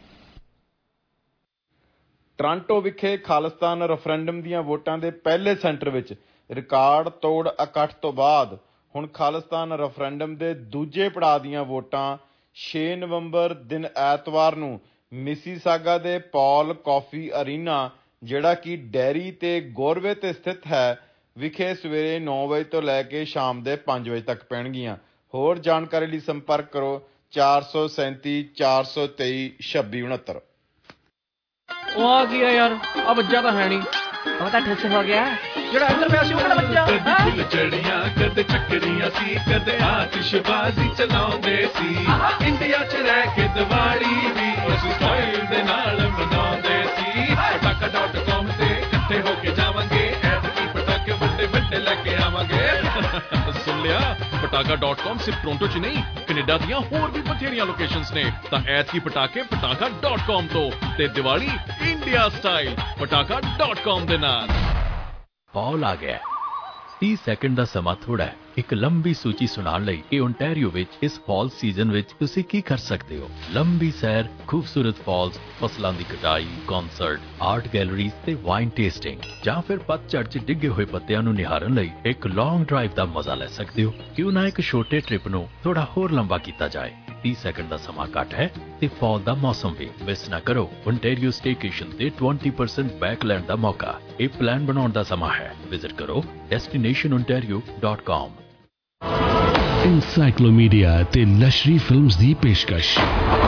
S14: Toronto ਵਿਖੇ Khalistan referendum ਦੀਆਂ ਵੋਟਾਂ ਦੇ ਪਹਿਲੇ centre ਵਿੱਚ record ਤੋੜ ਇਕੱਠ ਤੋਂ ਬਾਅਦ ਹੁਣ ਖਾਲਿਸਤਾਨ ਰੈਫਰੈਂਡਮ ਦੇ ਦੂਜੇ ਪੜਾਅ ਦੀਆਂ ਵੋਟਾਂ ਛੇ ਨਵੰਬਰ ਦਿਨ ਐਤਵਾਰ ਨੂੰ ਮਿਸੀਸਾਗਾ ਦੇ ਪੌਲ ਕਾਫੀ ਅਰੀਨਾ ਜਿਹੜਾ ਕਿ ਡੈਰੀ ਤੇ ਗੋਰਵੇ ਤੇ ਸਥਿਤ ਹੈ ਵਿਖੇ ਸਵੇਰੇ ਨੌ ਵਜੇ ਤੋਂ ਲੈ ਕੇ ਸ਼ਾਮ ਦੇ ਪੰਜ ਵਜੇ ਤੱਕ ਪੈਣਗੀਆਂ। ਹੋਰ ਜਾਣਕਾਰੀ ਲਈ ਸੰਪਰਕ ਕਰੋ ਚਾਰ ਸੌ ਸੈਂਤੀ ਚਾਰ ਸੌ ਤੇਈ ਛੱਬੀ ਉਣਹੱਤਰ।
S15: ਉਹ ਆ ਗਿਆ ਯਾਰ, ਆ ਬੱਜਾ ਤਾਂ ਹੈ ਨਹੀਂ, ਉਹ ਤਾਂ ਠੱਸ ਹੋ ਗਿਆ ਜਿਹੜਾ ਇੱਧਰ ਪਿਆ ਸੀ ਉਹ ਕਿਹੜਾ ਬੱਜਾ।
S2: ਕਦੇ ਫੁੱਲ ਚੜੀਆਂ ਕਦੇ ਚੱਕਰੀਆਂ ਸੀ, ਕਦੇ ਆਤਿਸ਼ਬਾਜ਼ੀ ਚਲਾਉਂਦੇ ਸੀ। ਇੰਡੀਆ ਚ ਰਹਿ ਕੇ ਦੀਵਾਲੀ ਵੀ ਅਸੀਂ ਸਟਾਈਲ ਦੇ ਨਾਲ ਮਨਾਉਂਦੇ ਸੀ। ਪਟਾਕਾ ਡਾਟ ਕਾਮ ਤੇ ਇਕੱਠੇ ਹੋ ਕੇ ਜਾਵਾਂਗੇ, ਐਤਕੀ ਪਟਾਕੇ ਵੱਡੇ ਵੱਡੇ ਲੈ ਕੇ ਆਵਾਂਗੇ। ਸੁਣ ਲਿਆ, ਪਟਾਕਾ ਡਾਟ ਕਾਮ ਸਿਰਫ ਟੋਰਾਂਟੋ ਚ ਨਹੀਂ, ਕੈਨੇਡਾ ਦੀਆਂ ਹੋਰ ਵੀ ਬਥੇਰੀਆਂ ਲੋਕੇਸ਼ਨਸ ਨੇ। ਤਾਂ ਐਤਕੀ ਪਟਾਕੇ ਪਟਾਕਾ ਡਾਟ ਕਾਮ ਤੋਂ ਤੇ Diwali India style Pataka dot com ਦੇ ਨਾਲ।
S16: ਪੌਲ ਆ ਗਿਆ। तीस ਸੈਕਿੰਡ ਦਾ ਸਮਾਂ ਥੋੜਾ ਹੈ ਇੱਕ ਲੰਬੀ ਸੂਚੀ ਸੁਣਾਉਣ ਲਈ ਕਿ ਓਨਟਾਰੀਓ ਵਿੱਚ ਇਸ ਫਾਲ ਸੀਜ਼ਨ ਵਿੱਚ ਤੁਸੀਂ ਕੀ ਕਰ ਸਕਦੇ ਹੋ। ਲੰਬੀ ਸੈਰ, ਖੂਬਸੂਰਤ ਫਾਲਸ, ਫਸਲਾਂ ਦੀ ਕਟਾਈ, ਕਨਸਰਟ, ਆਰਟ ਗੈਲਰੀਜ਼ ਤੇ ਵਾਈਨ ਟੇਸਟਿੰਗ, ਜਾਂ ਫਿਰ ਪਤਝੜ 'ਚ ਡਿੱਗੇ ਹੋਏ ਪੱਤਿਆਂ ਨੂੰ ਨਿਹਾਰਨ ਲਈ ਇੱਕ ਲੌਂਗ ਡਰਾਈਵ ਦਾ ਮਜ਼ਾ ਲੈ ਸਕਦੇ ਹੋ। ਕਿਉਂ ਨਾ ਇੱਕ ਛੋਟੇ ਟ੍ਰਿਪ ਨੂੰ ਥੋੜਾ ਹੋਰ ਲੰਬਾ ਕੀਤਾ ਜਾਏ। तीस ਸੈਕਿੰਡ ਦਾ ਸਮਾਂ ਘੱਟ ਹੈ ਤੇ ਫਾਲ ਦਾ ਮੌਸਮ ਵੀ ਮਿਸ ਨਾ ਕਰੋ। ਓਨਟਾਰੀਓ ਸਟੇਕੇਸ਼ਨ ਤੇ ਵੀਹ ਪਰਸੈਂਟ ਬੈਕ ਲੈਣ ਦਾ ਮੌਕਾ। ਇਹ ਪਲਾਨ ਬਣਾਉਣ ਦਾ ਸਮਾਂ ਹੈ। ਵਿਜ਼ਿਟ ਕਰੋ destination ontario dot com।
S17: Encyclomedia ਤੇ ਨਸ਼ਰੀ ਫਿਲਮਸ ਦੀ ਪੇਸ਼ਕਸ਼।